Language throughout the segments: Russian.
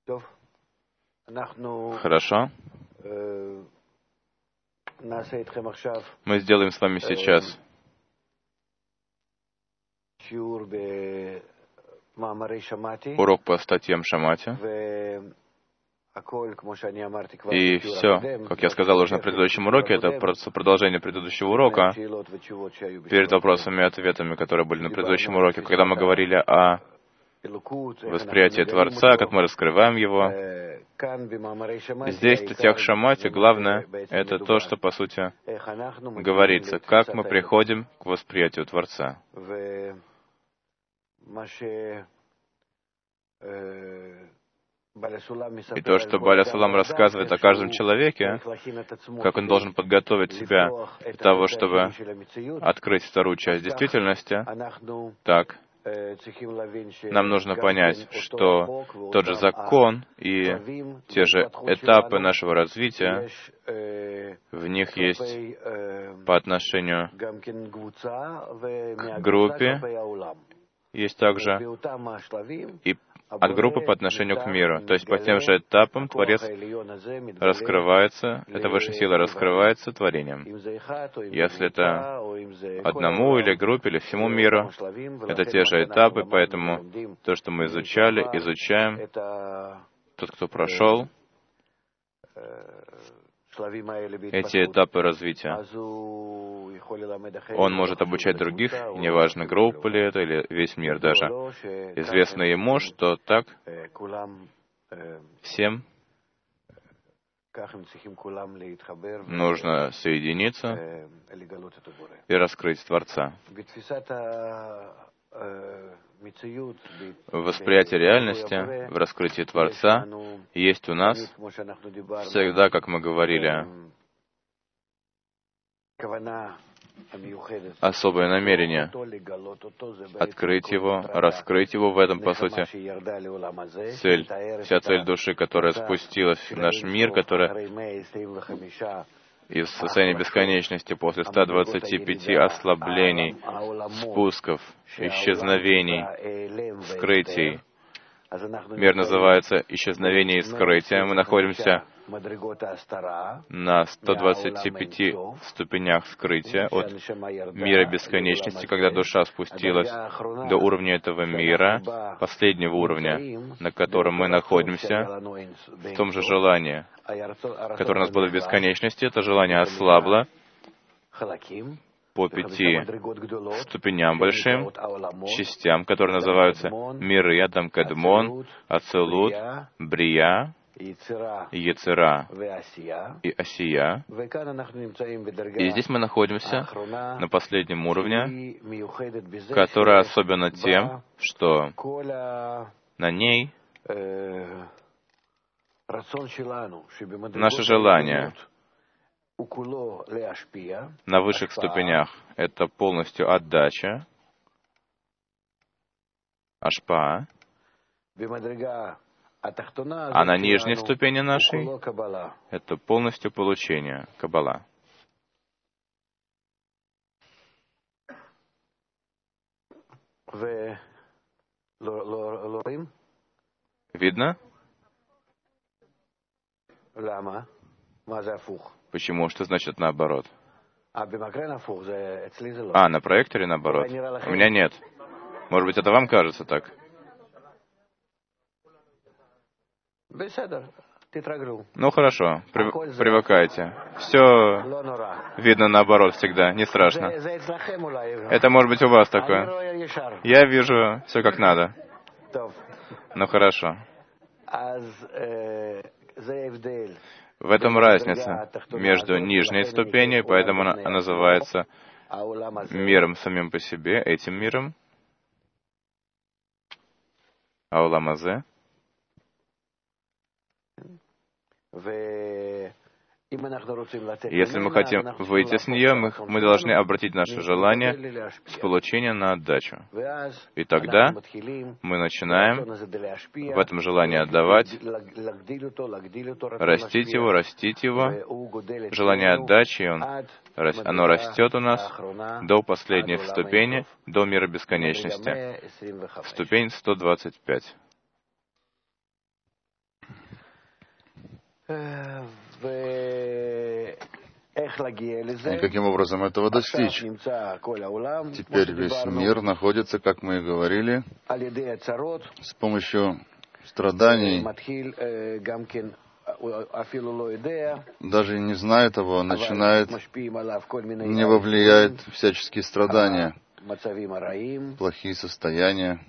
Хорошо. Мы сделаем с вами сейчас урок по статьям Шамати. И все, как я сказал уже на предыдущем уроке, это просто продолжение предыдущего урока перед вопросами и ответами, которые были на предыдущем уроке, когда мы говорили о восприятии Творца, как мы раскрываем его. Здесь, в статьях Шамати, главное — это то, что, по сути, говорится, как мы приходим к восприятию Творца. И то, что Баля Сулам рассказывает о каждом человеке, как он должен подготовить себя для того, чтобы открыть вторую часть действительности, так, нам нужно понять, что тот же закон и те же этапы нашего развития, в них есть по отношению к группе, есть также и от группы по отношению к миру. То есть по тем же этапам Творец раскрывается, эта высшая сила раскрывается творением. Если это одному или группе, или всему миру, это те же этапы, поэтому то, что мы изучали, изучаем, тот, кто прошел эти этапы развития, он может обучать других, неважно, группа ли это, или весь мир даже. Известно ему, что так всем нужно соединиться и раскрыть Творца. В восприятии реальности, в раскрытии Творца есть у нас всегда, как мы говорили, особое намерение открыть его, раскрыть его. В этом, по сути, цель, вся цель души, которая спустилась в наш мир, которая из состояния бесконечности после 125 ослаблений, спусков, исчезновений, скрытий. Мир называется исчезновение и скрытие. Мы находимся на 125 ступенях скрытия от мира бесконечности, когда душа спустилась до уровня этого мира, последнего уровня, на котором мы находимся, в том же желании, которое у нас было в бесконечности. Это желание ослабло по 5 ступеням большим, частям, которые называются миры, Адам Кадмон, Ацелут, Брия, Ецера и Асия. И здесь мы находимся на последнем уровне, который особенно тем, что на ней наше желание на высших ступенях — это полностью отдача, ашпа, а на нижней ступени нашей — это полностью получение, каббала. Видно? Почему? Что значит наоборот? На проекторе наоборот? У меня нет. Может быть, это вам кажется так? Ну хорошо, привыкайте. Все видно наоборот всегда, не страшно. Это может быть у вас такое. Я вижу все как надо. Ну хорошо. В этом разница между нижней ступенью, поэтому она называется миром самим по себе, этим миром, Аулам Азе. Если мы хотим выйти с нее, мы должны обратить наше желание с получения на отдачу. И тогда мы начинаем в этом желании отдавать, растить его. Желание отдачи, оно растет у нас до последней ступени, до мира бесконечности. Ступень 125. И каким образом этого достичь? Теперь весь мир находится, как мы и говорили, с помощью страданий. Даже не зная того, начинает, не влияет всяческие страдания, плохие состояния.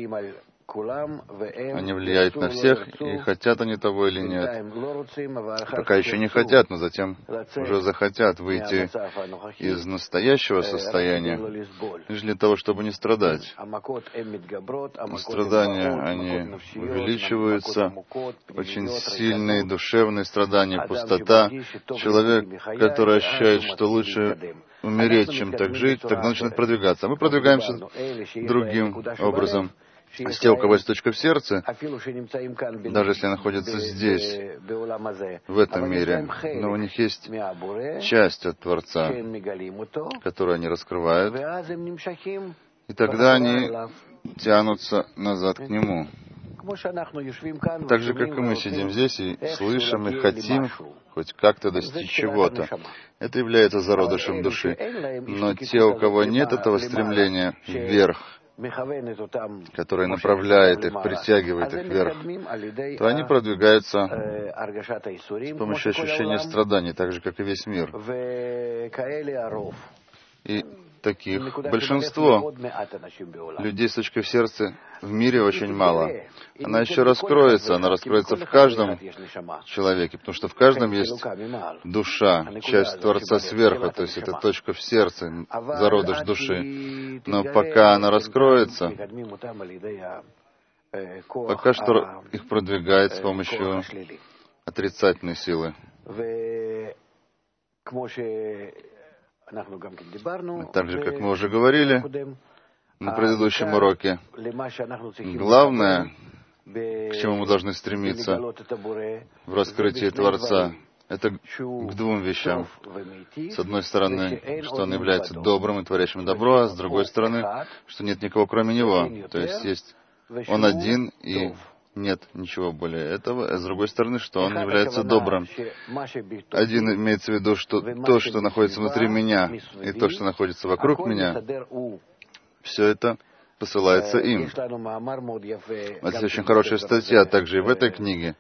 Они влияют на всех, и хотят они того или нет. Пока еще не хотят, но затем уже захотят выйти из настоящего состояния, лишь для того, чтобы не страдать. Страдания, они увеличиваются, очень сильные душевные страдания, пустота. Человек, который ощущает, что лучше умереть, чем так жить, тогда начинает продвигаться. А мы продвигаемся другим образом. С те, у кого есть точка в сердце, даже если находятся здесь, в этом мире, но у них есть часть от Творца, которую они раскрывают, и тогда они тянутся назад к Нему. Так же, как и мы сидим здесь и слышим, и хотим хоть как-то достичь чего-то. Это является зародышем души. Но те, у кого нет этого стремления вверх, который направляет их, притягивает их вверх, то они продвигаются с помощью ощущения страданий, так же, как и весь мир. И таких большинство людей с точкой в сердце в мире очень мало. Она еще раскроется, она раскроется в каждом человеке, потому что в каждом есть душа, часть Творца сверху, то есть это точка в сердце, зародыш души. Но пока она раскроется, пока что их продвигает с помощью отрицательной силы. Так же, как мы уже говорили на предыдущем уроке, главное, к чему мы должны стремиться в раскрытии Творца, это к двум вещам. С одной стороны, что Он является добрым и творящим добро, а с другой стороны, что нет никого кроме Него. То есть Он один и нет ничего более этого, а с другой стороны, что Он является добрым. Один имеется в виду, что то, что находится внутри меня, и то, что находится вокруг меня, все это посылается им. Это очень хорошая статья, также и в этой книге.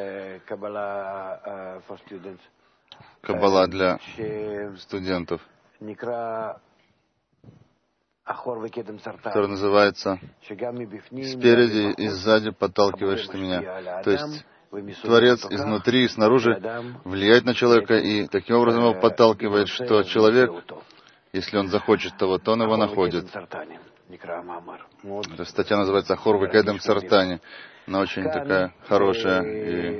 Каббала для студентов, который называется «Спереди и сзади подталкиваешь ты меня». То есть Творец изнутри и снаружи влияет на человека, и таким образом его подталкивает, что человек, если он захочет того, то он его находит. Эта статья называется «Ахор векедем сартани». Она очень такая хорошая. И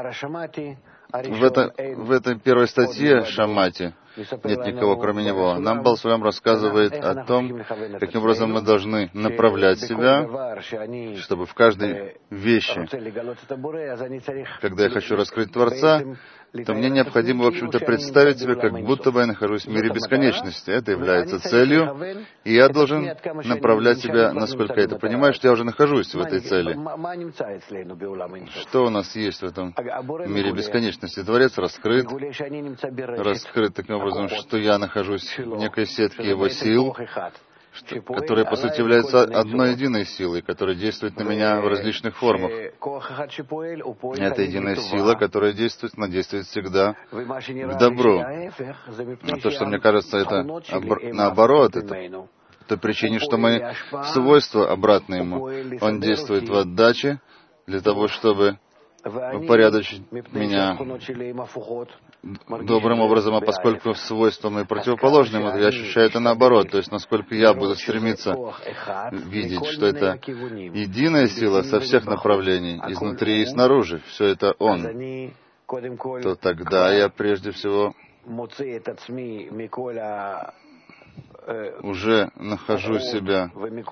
в этой первой статье Шамати нет никого кроме него. Нам Балсулям рассказывает о том, каким образом мы должны направлять себя, чтобы в каждой вещи, когда я хочу раскрыть Творца, то мне необходимо, в общем-то, представить себя, как будто бы я нахожусь в мире бесконечности. Это является целью, и я должен направлять себя, насколько я это понимаю, что я уже нахожусь в этой цели. Что у нас есть в этом мире бесконечности? Творец раскрыт таким образом, что я нахожусь в некой сетке его сил, которая, по сути, является одной единой силой, которая действует на меня в различных формах. Это единая сила, которая действует, она действует всегда к добру. А то, что мне кажется, это наоборот, это по той причине, что мои свойства обратны ему. Он действует в отдаче для того, чтобы упорядочить меня добрым образом, а поскольку свойства мои противоположны, я ощущаю это наоборот. То есть, насколько я буду стремиться видеть, что это единая сила со всех направлений, изнутри и снаружи, все это Он, то тогда я прежде всего уже нахожу себя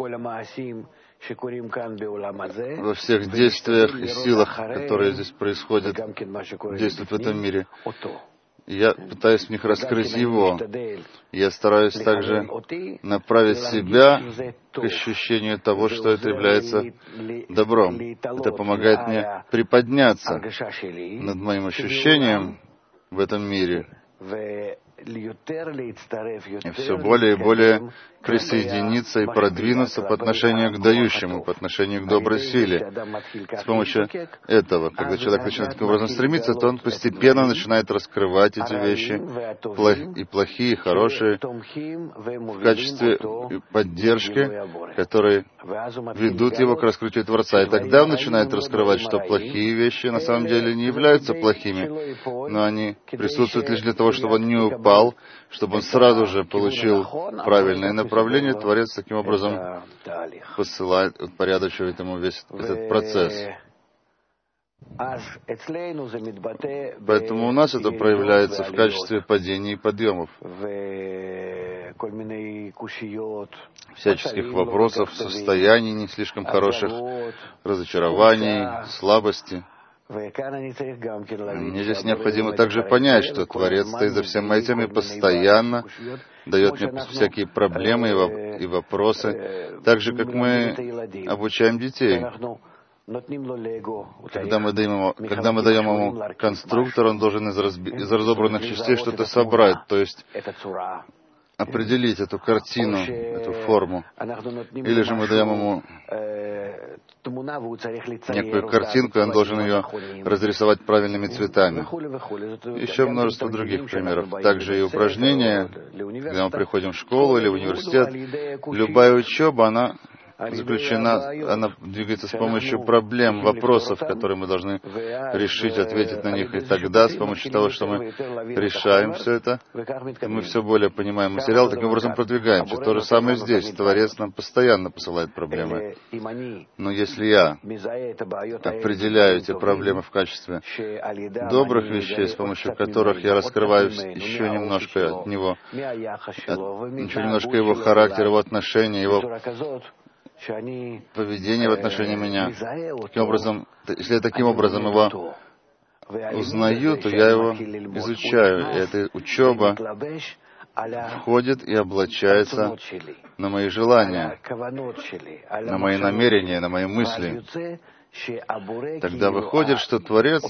во всех действиях и силах, которые здесь происходят, действуют в этом мире. я пытаюсь в них раскрыть Его. Я стараюсь также направить себя к ощущению того, что это является добром. Это помогает мне приподняться над моим ощущением в этом мире. И все более и более присоединиться и продвинуться по отношению к дающему, по отношению к доброй силе. С помощью этого, когда человек начинает таким образом стремиться, то он постепенно начинает раскрывать эти вещи, и плохие, и хорошие, в качестве поддержки, которые ведут его к раскрытию Творца. И тогда он начинает раскрывать, что плохие вещи на самом деле не являются плохими, но они присутствуют лишь для того, чтобы он не упал, чтобы он сразу же получил правильное направление. Творец таким образом посылает, упорядочивает ему весь этот процесс. Поэтому у нас это проявляется в качестве падений и подъемов, всяческих вопросов, состояний не слишком хороших, разочарований, слабости. Мне здесь необходимо также понять, что Творец стоит за всем этим и постоянно дает мне всякие проблемы и вопросы, так же, как мы обучаем детей. Когда мы даем ему конструктор, он должен из разобранных частей что-то собрать, то есть определить эту картину, эту форму. Или же мы даем ему некую картинку, и он должен ее разрисовать правильными цветами. Еще множество других примеров. Также и упражнения, когда мы приходим в школу или в университет, любая учеба, она двигается с помощью проблем, вопросов, которые мы должны решить, ответить на них. И тогда, с помощью того, что мы решаем все это, мы все более понимаем материал, таким образом продвигаемся. То же самое здесь. Творец нам постоянно посылает проблемы. Но если я определяю эти проблемы в качестве добрых вещей, с помощью которых я раскрываю еще немножко от него, еще немножко его характера, его отношения, его поведение в отношении меня. Таким образом, если я таким образом его узнаю, то я его изучаю. И эта учеба входит и облачается на мои желания, на мои намерения, на мои мысли. Тогда выходит, что Творец,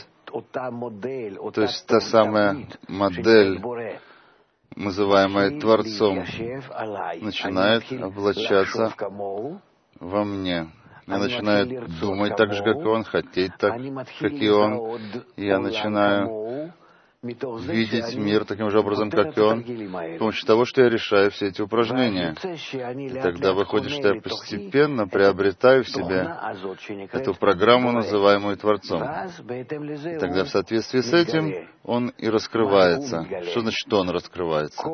то есть та самая модель, называемая Творцом, начинает облачаться во мне. Я начинаю думать так же, как и он, хотеть так, как и он. И я начинаю видеть мир таким же образом, как и он, с помощью того, что я решаю все эти упражнения. И тогда выходит, что я постепенно приобретаю в себе эту программу, называемую Творцом. И тогда в соответствии с этим он и раскрывается. Что значит, что он раскрывается?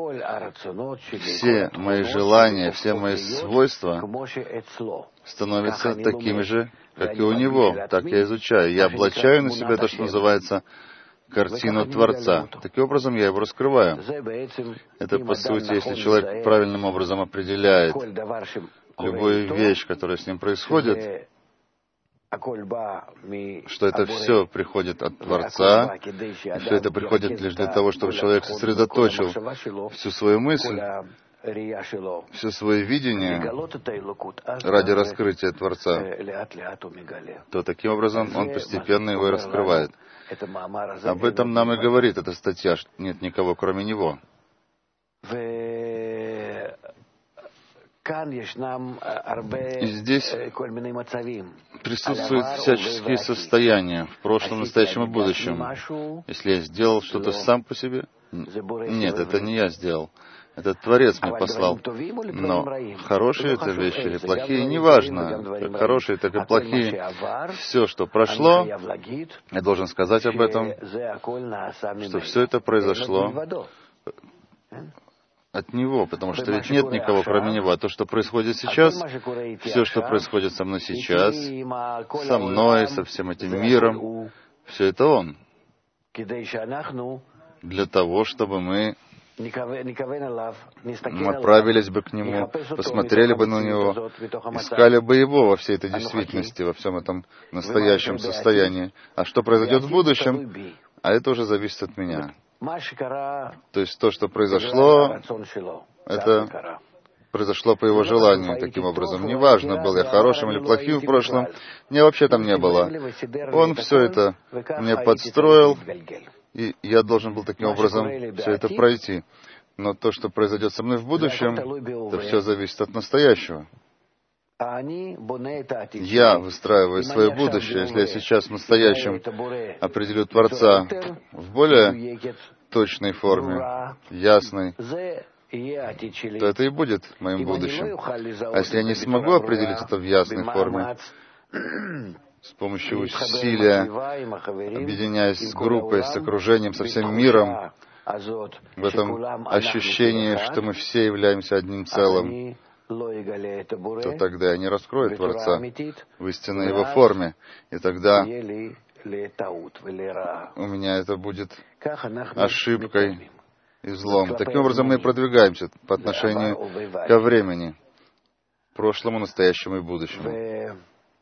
Все мои желания, все мои свойства становятся такими же, как и у него. Так я изучаю. Я облачаю на себя то, что называется картину Творца. Таким образом, я его раскрываю. Это, по сути, если человек правильным образом определяет любую вещь, которая с ним происходит, что это все приходит от Творца, и все это приходит лишь для того, чтобы человек сосредоточил всю свою мысль, все свое видение ради раскрытия Творца, то таким образом он постепенно его и раскрывает. Об этом нам и говорит эта статья, что нет никого, кроме него. И здесь присутствуют всяческие состояния в прошлом, настоящем и будущем. Если я сделал что-то сам по себе, нет, это не я сделал. Этот Творец мне послал. Но хорошие это вещи или плохие, неважно, как хорошие, так и плохие. Все, что прошло, я должен сказать об этом, что все это произошло от Него, потому что ведь нет никого, кроме Него. А то, что происходит сейчас, все, что происходит со мной сейчас, со мной, со всем этим миром, все это Он. Для того, чтобы мы направились бы к Нему, посмотрели бы на Него, искали бы Его во всей этой действительности, во всем этом настоящем состоянии. А что произойдет в будущем, а это уже зависит от меня. То есть то, что произошло, это произошло по его желанию. Таким образом, неважно, был я хорошим или плохим в прошлом, меня вообще там не было. Он все это мне подстроил, и я должен был таким образом все это пройти. Но то, что произойдет со мной в будущем, это все зависит от настоящего. Я выстраиваю свое будущее. Если я сейчас в настоящем определю Творца в более точной форме, ясной, то это и будет моим будущим. А если я не смогу определить это в ясной форме, с помощью усилия, объединяясь с группой, с окружением, со всем миром, в этом ощущении, что мы все являемся одним целым, то тогда я не раскрою Творца в истинной его форме. И тогда у меня это будет ошибкой и злом. Таким образом мы продвигаемся по отношению ко времени, прошлому, настоящему и будущему.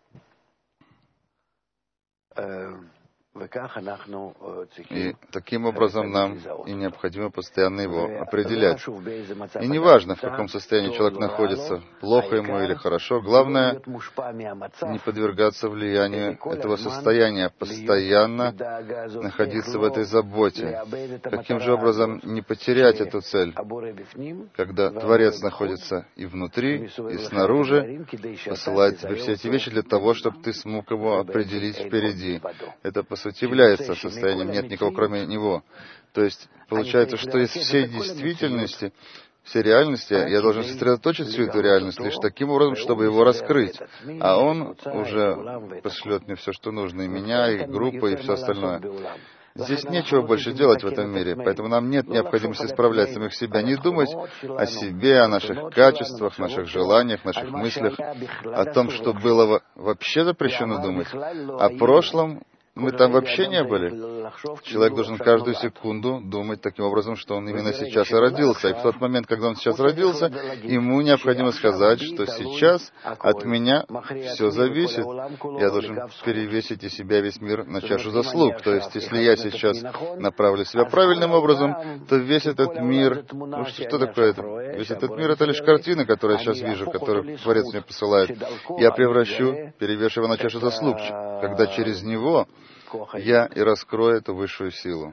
И таким образом нам и необходимо постоянно его определять. И неважно, в каком состоянии человек находится, плохо ему или хорошо, главное не подвергаться влиянию этого состояния, а постоянно находиться в этой заботе. Каким же образом не потерять эту цель, когда Творец находится и внутри, и снаружи, посылает тебе все эти вещи для того, чтобы ты смог его определить впереди. Это, по сути, является состоянием, нет никого кроме него. То есть, получается, что из всей действительности, всей реальности, я должен сосредоточить всю эту реальность лишь таким образом, чтобы его раскрыть. А он уже пошлет мне все, что нужно, и меня, и группу, и все остальное. Здесь нечего больше делать в этом мире, поэтому нам нет необходимости исправлять самих себя, не думать о себе, о наших качествах, наших желаниях, наших мыслях, о том, что было вообще запрещено думать, о прошлом. Мы там вообще не были. Человек должен каждую секунду думать таким образом, что он именно сейчас и родился. И в тот момент, когда он сейчас родился, ему необходимо сказать, что сейчас от меня все зависит. Я должен перевесить из себя весь мир на чашу заслуг. То есть, если я сейчас направлю себя правильным образом, то весь этот мир... Ну, что такое это? Весь этот мир — это лишь картина, которую я сейчас вижу, которую Творец мне посылает. Я превращу, перевешу его на чашу заслуг, когда через него я и раскрою эту высшую силу.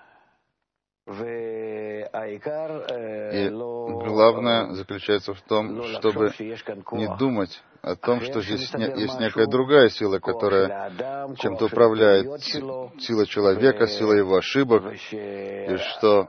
И главное заключается в том, чтобы не думать о том, что здесь есть некая другая сила, которая чем-то управляет. Сила человека, сила его ошибок, и что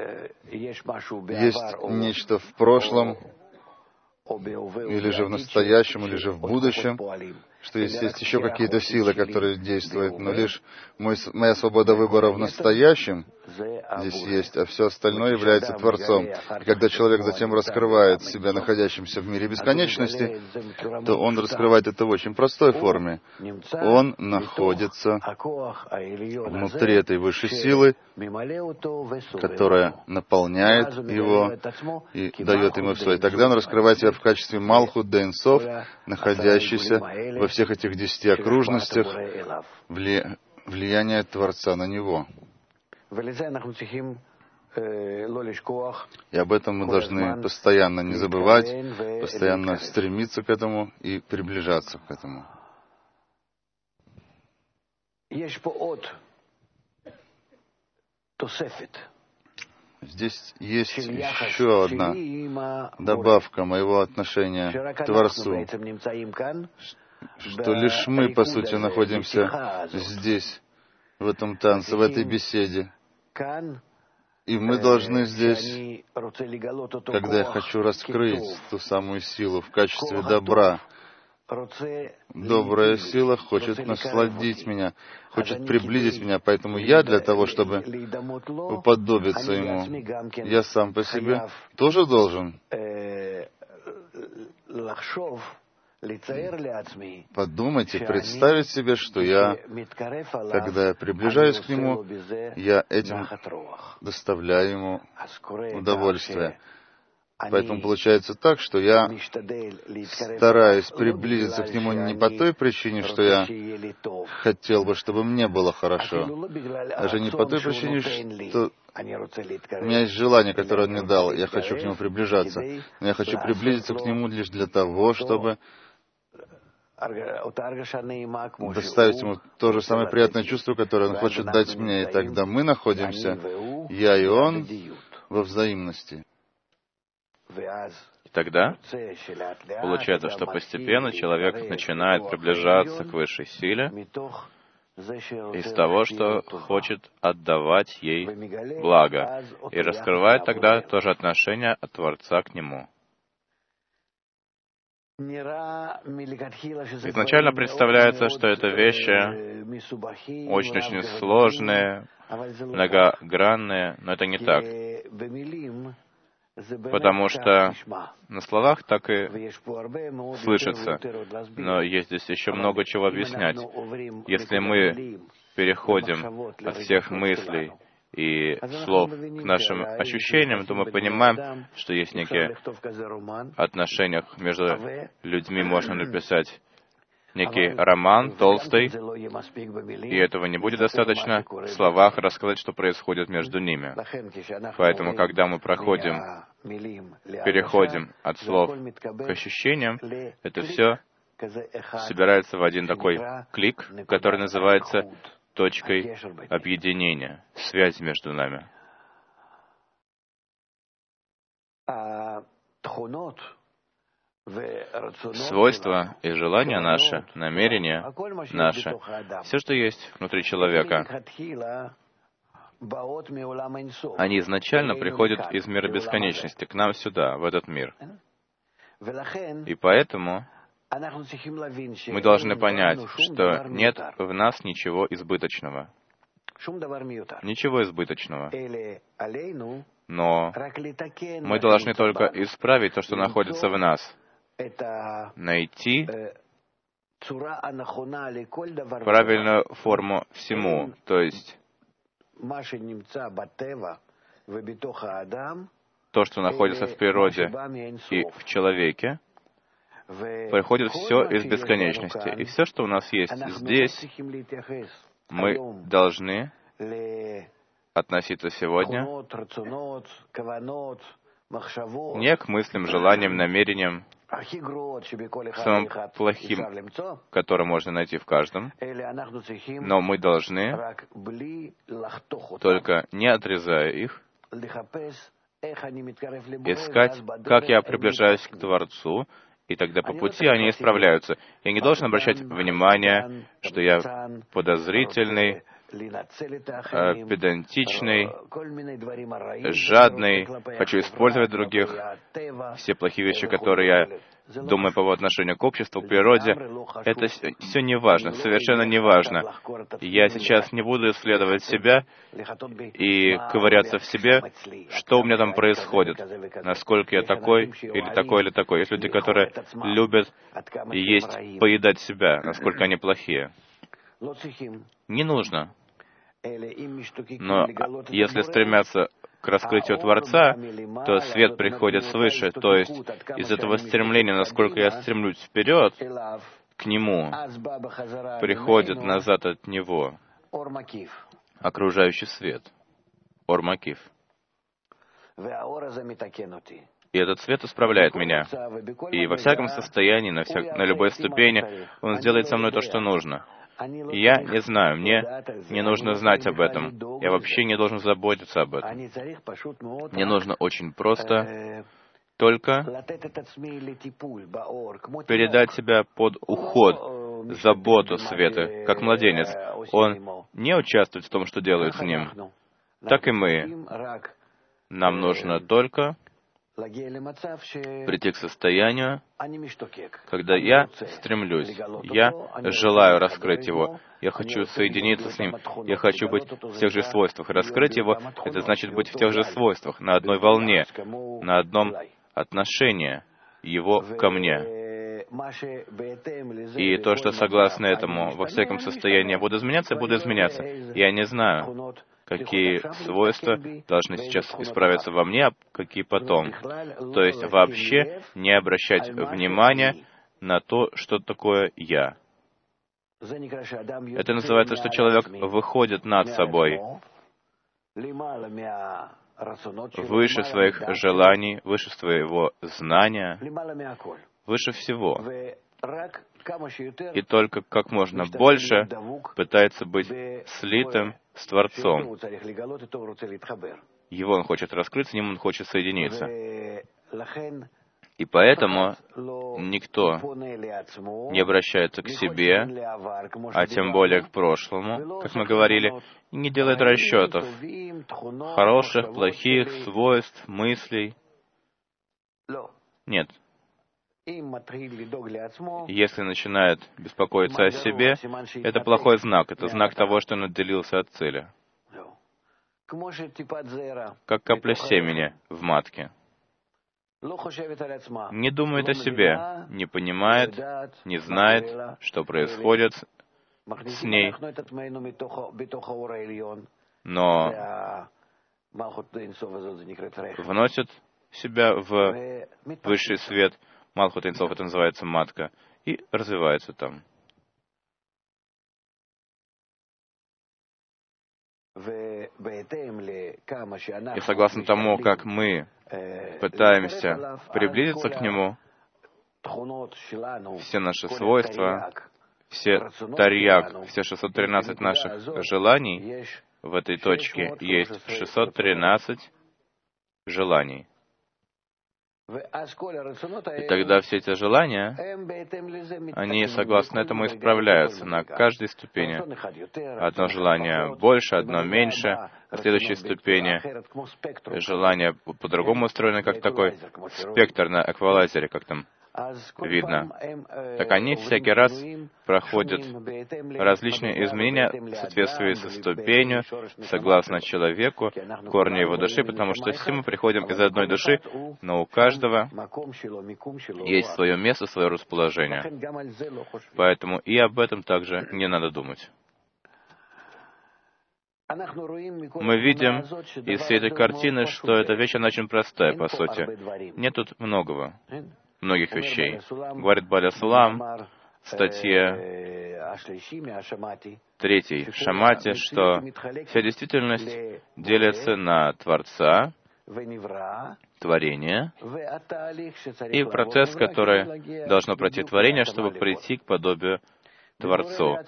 есть нечто в прошлом, или же в настоящем, или же в будущем, что есть еще какие-то силы, которые действуют, но лишь моя свобода выбора в настоящем здесь есть, а все остальное является Творцом. И когда человек затем раскрывает себя, находящимся в мире бесконечности, то он раскрывает это в очень простой форме. Он находится внутри этой высшей силы, которая наполняет его и дает ему все. И тогда он раскрывает себя в качестве Малхут де Эйн Соф, находящийся во всех этих 10 окружностях, влияние Творца на него. И об этом мы должны постоянно не забывать, постоянно стремиться к этому и приближаться к этому. Здесь есть еще одна добавка моего отношения к Творцу, что лишь мы, по сути, находимся здесь, в этом танце, в этой беседе. И мы должны здесь, когда я хочу раскрыть ту самую силу в качестве добра, добрая сила хочет насладить меня, хочет приблизить меня, поэтому я для того, чтобы уподобиться ему, я сам по себе тоже должен подумать и представить себе, что я, когда я приближаюсь к нему, я этим доставляю ему удовольствие. Поэтому получается так, что я стараюсь приблизиться к нему не по той причине, что я хотел бы, чтобы мне было хорошо, даже не по той причине, что у меня есть желание, которое он мне дал, я хочу к нему приближаться, но я хочу приблизиться к нему лишь для того, чтобы доставить ему то же самое приятное чувство, которое он хочет дать мне. И тогда мы находимся, я и он, во взаимности. И тогда получается, что постепенно человек начинает приближаться к высшей силе из того, что хочет отдавать ей благо, и раскрывает тогда тоже отношение от Творца к нему. Изначально представляется, что это вещи очень-очень сложные, многогранные, но это не так. Потому что на словах так и слышится, но есть здесь еще много чего объяснять. Если мы переходим от всех мыслей и слов к нашим ощущениям, то мы понимаем, что есть некие отношения между людьми, можно написать некий роман толстый, и этого не будет достаточно в словах рассказать, что происходит между ними. Поэтому, когда мы переходим от слов к ощущениям, это все собирается в один такой клик, который называется точкой объединения, связь между нами. Свойства и желания наши, намерения наши, все, что есть внутри человека, они изначально приходят из мира бесконечности к нам сюда, в этот мир. И поэтому мы должны понять, что нет в нас ничего избыточного. Ничего избыточного. Но мы должны только исправить то, что находится в нас. Найти правильную форму всему, то есть то, что находится в природе и в человеке, приходит все из бесконечности. И все, что у нас есть здесь, мы должны относиться сегодня не к мыслям, желаниям, намерениям, самым плохим, которое можно найти в каждом, но мы должны, только не отрезая их, искать, как я приближаюсь к Творцу, и тогда по пути они исправляются. Я не должен обращать внимание, что я подозрительный, педантичный, жадный, хочу использовать других, все плохие вещи, которые я думаю по отношению к обществу, к природе, это все не важно, совершенно не важно. Я сейчас не буду исследовать себя и ковыряться в себе, что у меня там происходит, насколько я такой, или такой, или такой. Есть люди, которые любят есть, поедать себя, насколько они плохие. Не нужно. Но если стремятся к раскрытию Творца, то свет приходит свыше, то есть из этого стремления, насколько я стремлюсь вперед, к Нему, приходит назад от Него окружающий свет, Ор-Макиф. И этот свет исправляет меня. И во всяком состоянии, на любой ступени, Он сделает со мной то, что нужно. И я не знаю, мне не нужно знать об этом. Я вообще не должен заботиться об этом. Мне нужно очень просто только передать себя под уход, заботу света, как младенец. Он не участвует в том, что делают с ним. Так и мы. Нам нужно только прийти к состоянию, когда я стремлюсь, я желаю раскрыть его, я хочу соединиться с ним, я хочу быть в тех же свойствах. Раскрыть его — это значит быть в тех же свойствах, на одной волне, на одном отношении его ко мне. И то, что согласно этому во всяком состоянии я буду изменяться, я не знаю, какие свойства должны сейчас исправиться во мне, а какие потом. То есть вообще не обращать внимания на то, что такое «я». Это называется, что человек выходит над собой, выше своих желаний, выше своего знания, выше всего. И только как можно больше пытается быть слитым с Творцом. Его он хочет раскрыть, с ним он хочет соединиться. И поэтому никто не обращается к себе, а тем более к прошлому, как мы говорили, и не делает расчетов хороших, плохих, свойств, мыслей. Нет. Если начинает беспокоиться о себе, это плохой знак. Это знак того, что он отделился от цели. Как капля семени в матке. Не думает о себе, не понимает, не знает, что происходит с ней, но вносит себя в высший свет, Малхут Эйн Соф, это называется матка, и развивается там. И согласно тому, как мы пытаемся приблизиться к Нему, все наши свойства, все тарьяг, все 613 наших желаний, в этой точке есть 613 желаний. И тогда все эти желания, они, согласно этому, исправляются на каждой ступени. Одно желание больше, одно меньше. На следующей ступени желание по-другому устроено, как такой спектр на эквалайзере, как там видно. Так они всякий раз проходят различные изменения в соответствии со ступенью, согласно человеку, корню его души, потому что все мы приходим из одной души, но у каждого есть свое место, свое расположение. Поэтому и об этом также не надо думать. Мы видим из всей этой картины, что эта вещь, она очень простая, по сути. Нет тут многих вещей. Говорит Баля Сулам в статье 3 в Шамате, что вся действительность делится на Творца, творение, и процесс, который должно пройти творение, чтобы прийти к подобию Творцу.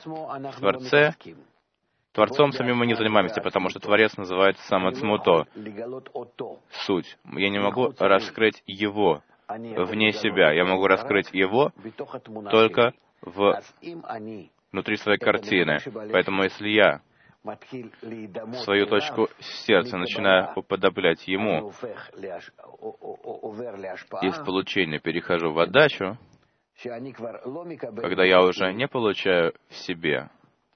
Творцом самим мы не занимаемся, потому что Творец называется сам Ацмуто, суть. Я не могу раскрыть Его вне себя. Я могу раскрыть Его только внутри своей картины. Поэтому если я свою точку сердца начинаю уподоблять Ему, из получения перехожу в отдачу, когда я уже не получаю в себе,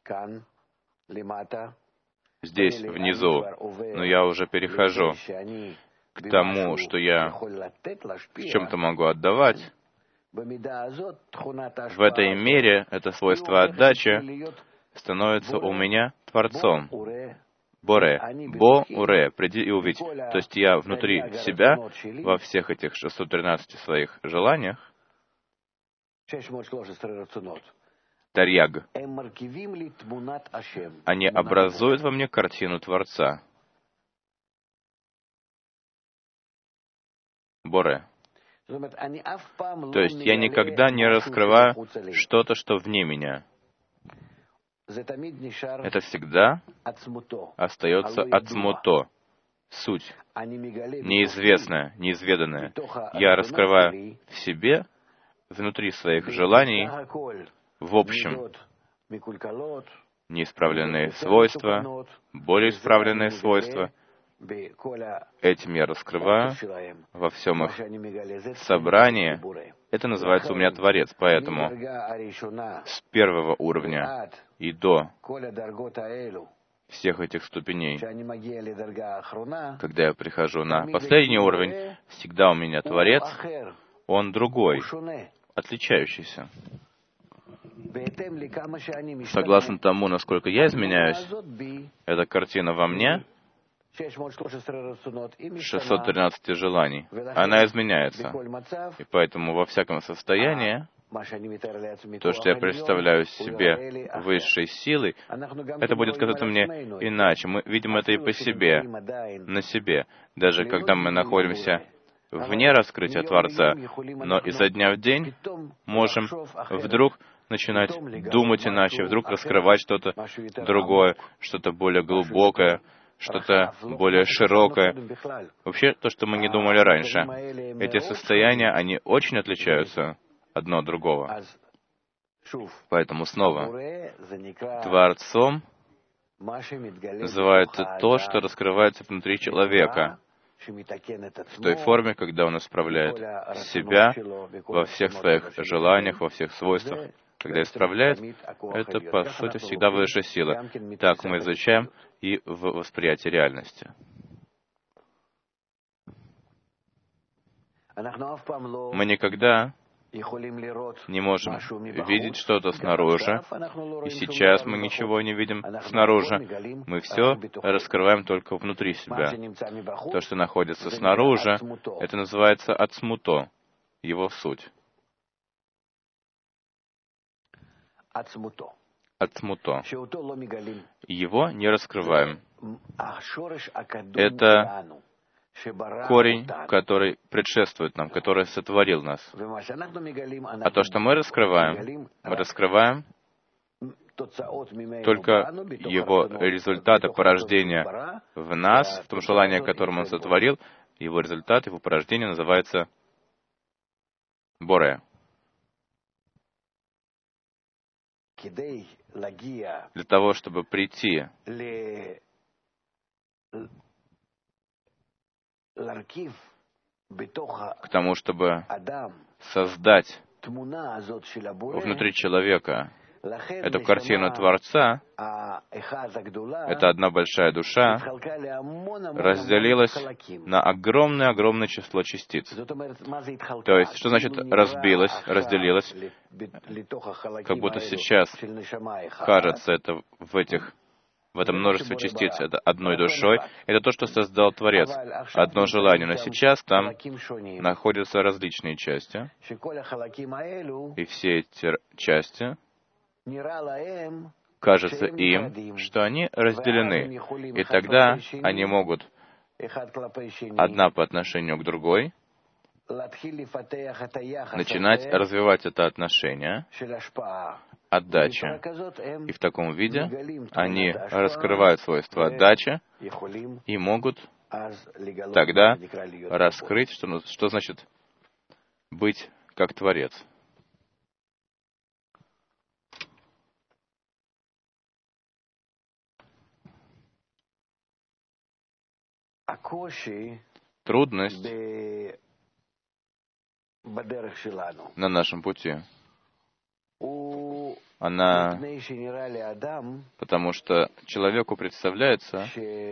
здесь, внизу, но я уже перехожу к тому, что я в чем-то могу отдавать, в этой мере это свойство отдачи становится у меня Творцом. Боре. Бо-уре. Приди и увидь. То есть я внутри себя, во всех этих 613 своих желаниях, тарьяг, они образуют во мне картину Творца. Боре. То есть я никогда не раскрываю что-то, что вне меня. Это всегда остается ацмуто, суть, неизвестная, неизведанная. Я раскрываю в себе, внутри своих желаний, в общем, неисправленные свойства, более исправленные свойства. Этим я раскрываю во всем их собрании. Это называется у меня Творец. Поэтому с первого уровня и до всех этих ступеней, когда я прихожу на последний уровень, всегда у меня Творец, он другой, отличающийся. согласно тому, насколько я изменяюсь, эта картина во мне, 613 желаний, она изменяется. И поэтому во всяком состоянии, то, что я представляю себе высшей силой, это будет казаться мне иначе. Мы видим это и по себе, на себе. Даже когда мы находимся вне раскрытия Творца, но изо дня в день можем вдруг начинать думать иначе, вдруг раскрывать что-то другое, что-то более глубокое, что-то более широкое. Вообще, то, что мы не думали раньше. Эти состояния, они очень отличаются одно от другого. Поэтому снова, Творцом называется то, что раскрывается внутри человека, в той форме, когда он исправляет себя во всех своих желаниях, во всех свойствах. Когда исправляет, это, по сути, всегда высшая сила. Так мы изучаем и в восприятии реальности. Мы никогда не можем видеть что-то снаружи, и сейчас мы ничего не видим снаружи. Мы все раскрываем только внутри себя. То, что находится снаружи, это называется ацмуто, его суть. Ацмуто. Его не раскрываем. Это корень, который предшествует нам, который сотворил нас. А то, что мы раскрываем только его результаты порождения в нас, в том желании, которым он сотворил, его результат, его порождение называется Боре. Для того, чтобы прийти к тому, чтобы создать внутри человека эту картину Творца, эта одна большая душа разделилась на огромное-огромное число частиц. То есть, что значит разделилась? Как будто сейчас кажется это в этом множестве частиц, это одной душой. Это то, что создал Творец. Одно желание. Но сейчас там находятся различные части. И все эти части, кажется им, что они разделены. И тогда они могут одна по отношению к другой начинать развивать это отношение, отдачи. И в таком виде они раскрывают свойства отдачи и могут тогда раскрыть, что значит быть как Творец. Трудность на нашем пути, она, потому что человеку представляется,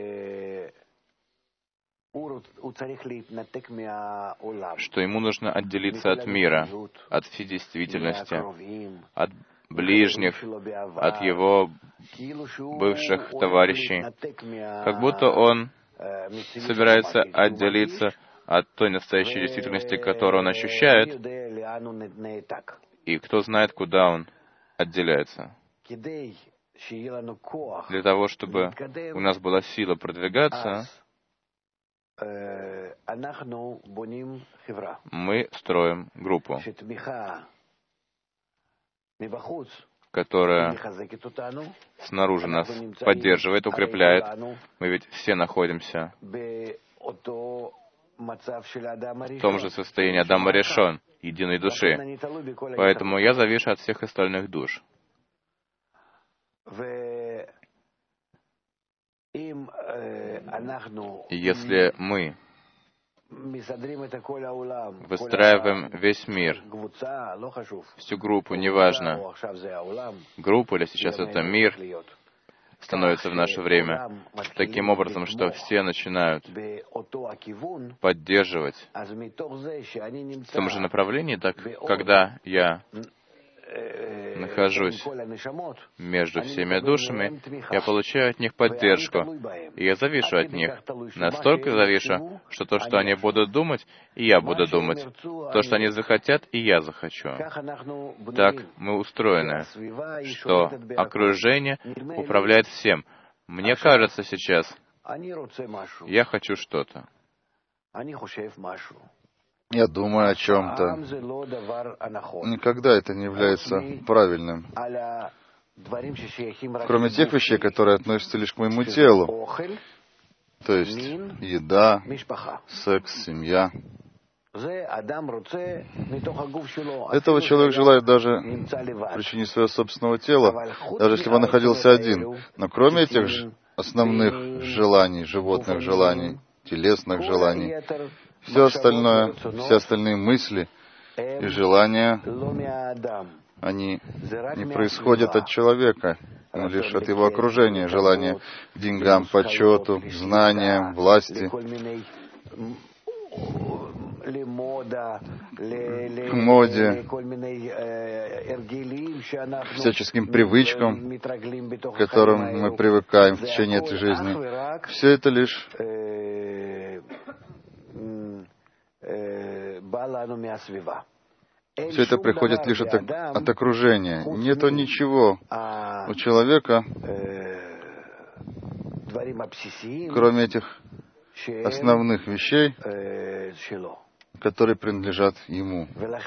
что ему нужно отделиться от мира, от всей действительности, от ближних, от его бывших товарищей, как будто он собирается отделиться от той настоящей действительности, которую он ощущает, и кто знает, куда он отделяется. Для того, чтобы у нас была сила продвигаться, мы строим группу, которая снаружи нас поддерживает, укрепляет. Мы ведь все находимся в том же состоянии Адама Ришон, единой души. Поэтому я завишу от всех остальных душ. Если мы выстраиваем весь мир, всю группу, неважно, группу или сейчас это мир, становится в наше время таким образом, что все начинают поддерживать в том же направлении, так когда я нахожусь между всеми душами, я получаю от них поддержку, и я завишу от них. Настолько завишу, что то, что они будут думать, и я буду думать. То, что они захотят, и я захочу. Так мы устроены, что окружение управляет всем. Мне кажется сейчас, я хочу что-то. Я думаю о чем-то. Никогда это не является правильным. Кроме тех вещей, которые относятся лишь к моему телу. То есть еда, секс, семья. Этого человек желает даже по причине своего собственного тела, даже если бы он находился один. Но кроме этих основных желаний, животных желаний, телесных желаний, все остальное, все остальные мысли и желания, они не происходят от человека, но лишь от его окружения. Желания к деньгам, почету, знаниям, власти, к моде, всяческим привычкам, к которым мы привыкаем в течение этой жизни. Все это лишь все это приходит лишь от окружения. Нету ничего у человека, кроме этих основных вещей, которые принадлежат ему.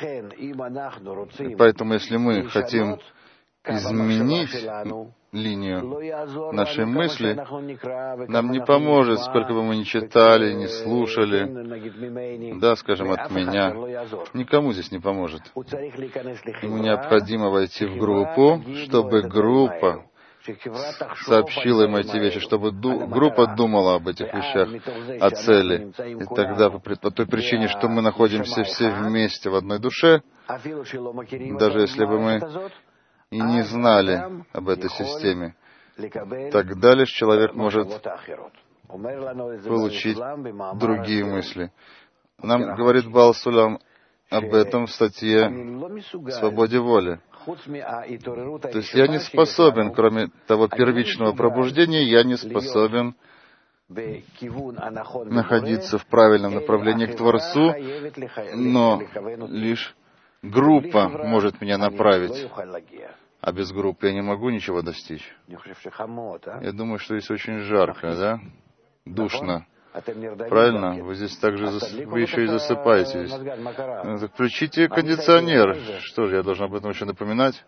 И поэтому, если мы хотим изменить линию нашей мысли, нам не поможет, сколько бы мы ни читали, ни слушали, да, скажем, от меня. Никому здесь не поможет. Ему необходимо войти в группу, чтобы группа сообщила ему эти вещи, чтобы группа думала об этих вещах, о цели. И тогда, по той причине, что мы находимся все вместе в одной душе, даже если бы мы и не знали об этой системе, тогда лишь человек может получить другие мысли. Нам говорит Баал Сулам об этом в статье «Свободе воли». То есть я не способен, кроме того первичного пробуждения, я не способен находиться в правильном направлении к Творцу, но лишь группа может меня направить. А без группы я не могу ничего достичь. Я думаю, что здесь очень жарко, да? Душно. Правильно? Вы здесь также вы еще и засыпаете здесь. Включите кондиционер. Что же, я должен об этом еще напоминать?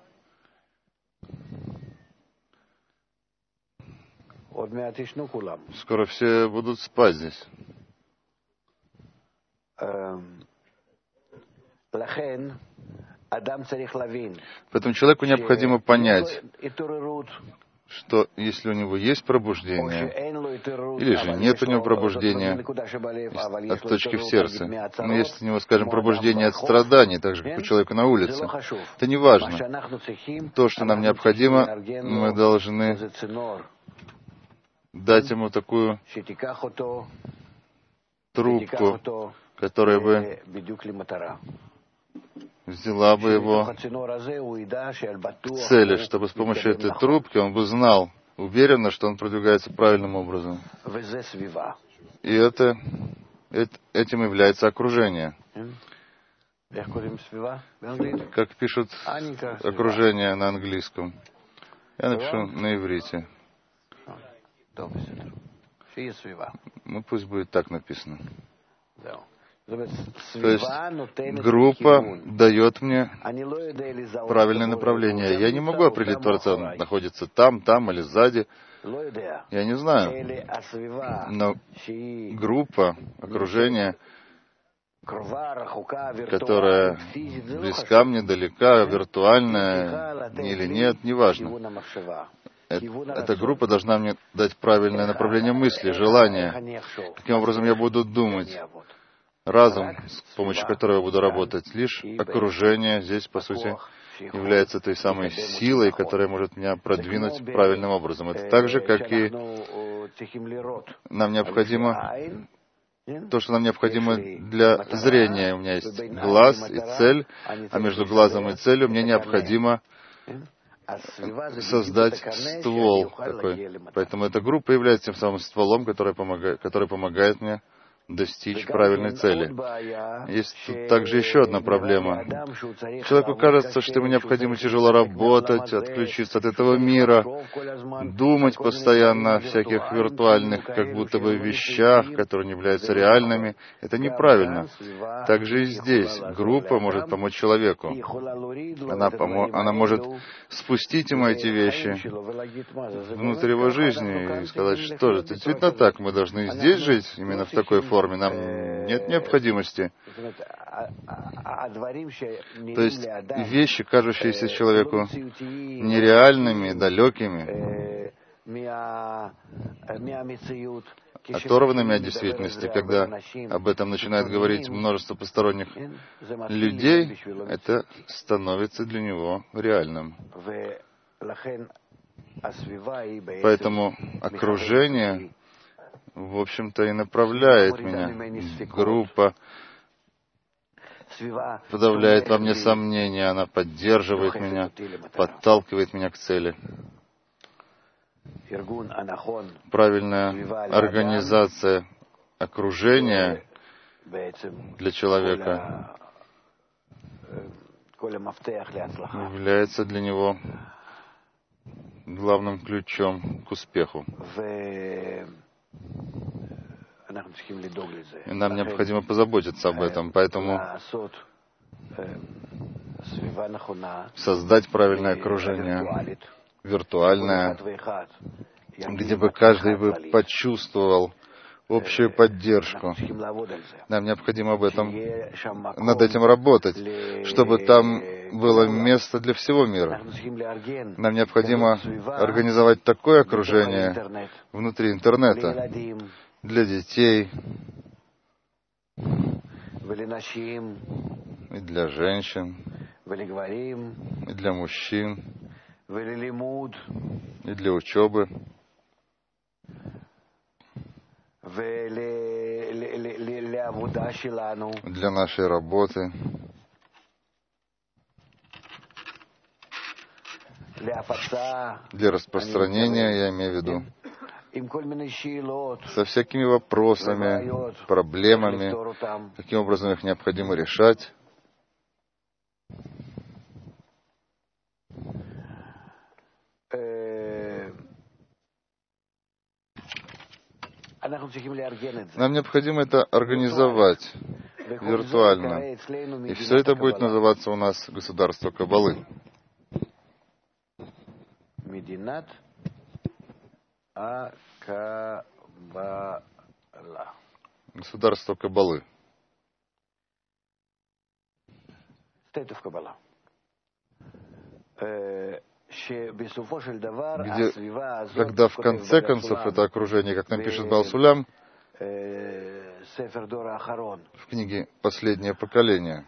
Скоро все будут спать здесь. Поэтому человеку необходимо понять, что если у него есть пробуждение, или же нет у него пробуждения от точки в сердце, но есть у него, скажем, пробуждение от страданий, так же, как у человека на улице, это не важно. То, что нам необходимо, мы должны дать ему такую трубку, которая бы взяла бы его к цели, чтобы с помощью этой трубки он бы знал уверенно, что он продвигается правильным образом. И этим является окружение. Как пишут окружение на английском. Я напишу на иврите. Ну, пусть будет так написано. То есть группа дает мне правильное направление. Я не могу определить Творца, он находится там или сзади. Я не знаю. Но группа, окружение, которая близка мне, далека, виртуальная или нет, неважно. Эта группа должна мне дать правильное направление мысли, желания, каким образом я буду думать. Разум, с помощью которого я буду работать, лишь окружение здесь, по сути, является той самой силой, которая может меня продвинуть правильным образом. Это так же, как и нам необходимо, то, что нам необходимо для зрения. У меня есть глаз и цель, а между глазом и целью мне необходимо создать ствол такой. Поэтому эта группа является тем самым стволом, который помогает мне достичь правильной цели. Есть также еще одна проблема. Человеку кажется, что ему необходимо тяжело работать, отключиться от этого мира, думать постоянно о всяких виртуальных, как будто бы, вещах, которые не являются реальными. Это неправильно. Также и здесь группа может помочь человеку. Она может спустить ему эти вещи внутрь его жизни и сказать, что же, это действительно так, мы должны здесь жить, именно в такой форме. Нам нет необходимости. То есть вещи, кажущиеся человеку нереальными, далекими, оторванными от действительности, когда об этом начинает говорить множество посторонних людей, это становится для него реальным. Поэтому окружение, в общем-то, и направляет меня. Группа подавляет во мне сомнения, она поддерживает меня, подталкивает меня к цели. Правильная организация окружения для человека является для него главным ключом к успеху. И нам необходимо позаботиться об этом. Поэтому создать правильное окружение, виртуальное, где бы каждый бы почувствовал общую поддержку. Нам необходимо над этим работать, чтобы там было место для всего мира. Нам необходимо организовать такое окружение внутри интернета для детей и для женщин, и для мужчин, и для учебы, для нашей работы, для распространения, я имею в виду, со всякими вопросами, проблемами, каким образом их необходимо решать. Нам необходимо это организовать виртуально. И все это будет называться у нас государство Каббалы. Государство Каббалы. Где, когда в конце концов это окружение, как нам пишет Баал Сулям в книге «Последнее поколение»,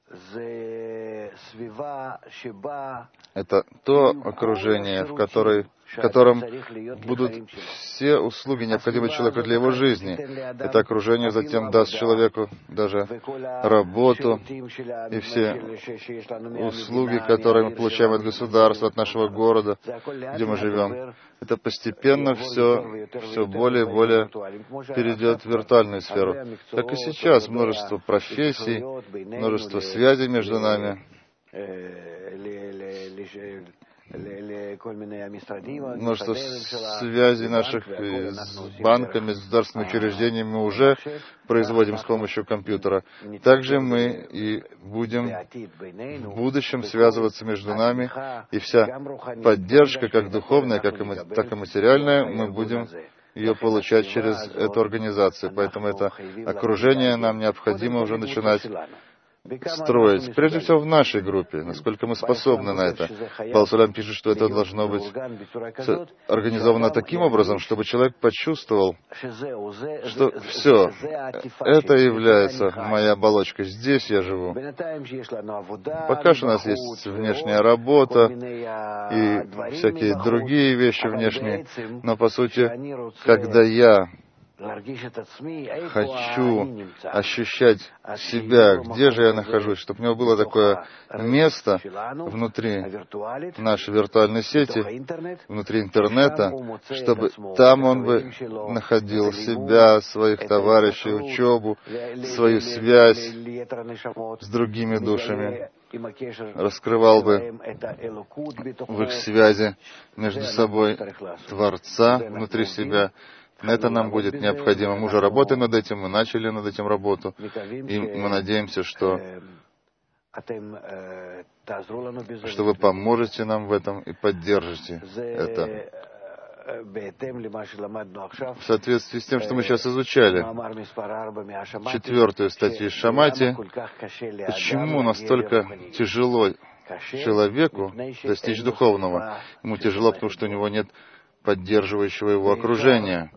это то окружение, в котором будут все услуги, необходимые человеку для его жизни. Это окружение затем даст человеку даже работу и все услуги, которые мы получаем от государства, от нашего города, где мы живем. Это постепенно все более и более перейдет в виртуальную сферу. Как и сейчас, множество профессий, множество связей между нами, множество связей наших с банками, с государственными учреждениями мы уже производим с помощью компьютера. Также мы и будем в будущем связываться между нами, и вся поддержка, как духовная, так и материальная, мы будем ее получать через эту организацию. Поэтому это окружение нам необходимо уже начинать строить. Прежде всего в нашей группе, насколько мы способны на это. Баал Сулям пишет, что это должно быть организовано таким образом, чтобы человек почувствовал, что все, это является моей оболочкой. Здесь я живу. Пока что у нас есть внешняя работа и всякие другие вещи внешние, но по сути, когда я хочу ощущать себя, где же я нахожусь, чтобы у него было такое место внутри нашей виртуальной сети, внутри интернета, чтобы там он бы находил себя, своих товарищей, учебу, свою связь с другими душами, раскрывал бы в их связи между собой Творца внутри себя. Это нам будет необходимо. Мы уже работаем над этим, мы начали над этим работу, и мы надеемся, что вы поможете нам в этом и поддержите это. В соответствии с тем, что мы сейчас изучали, 4-ю статью из Шамати, почему настолько тяжело человеку достичь духовного? Ему тяжело, потому что у него нет поддерживающего его окружения.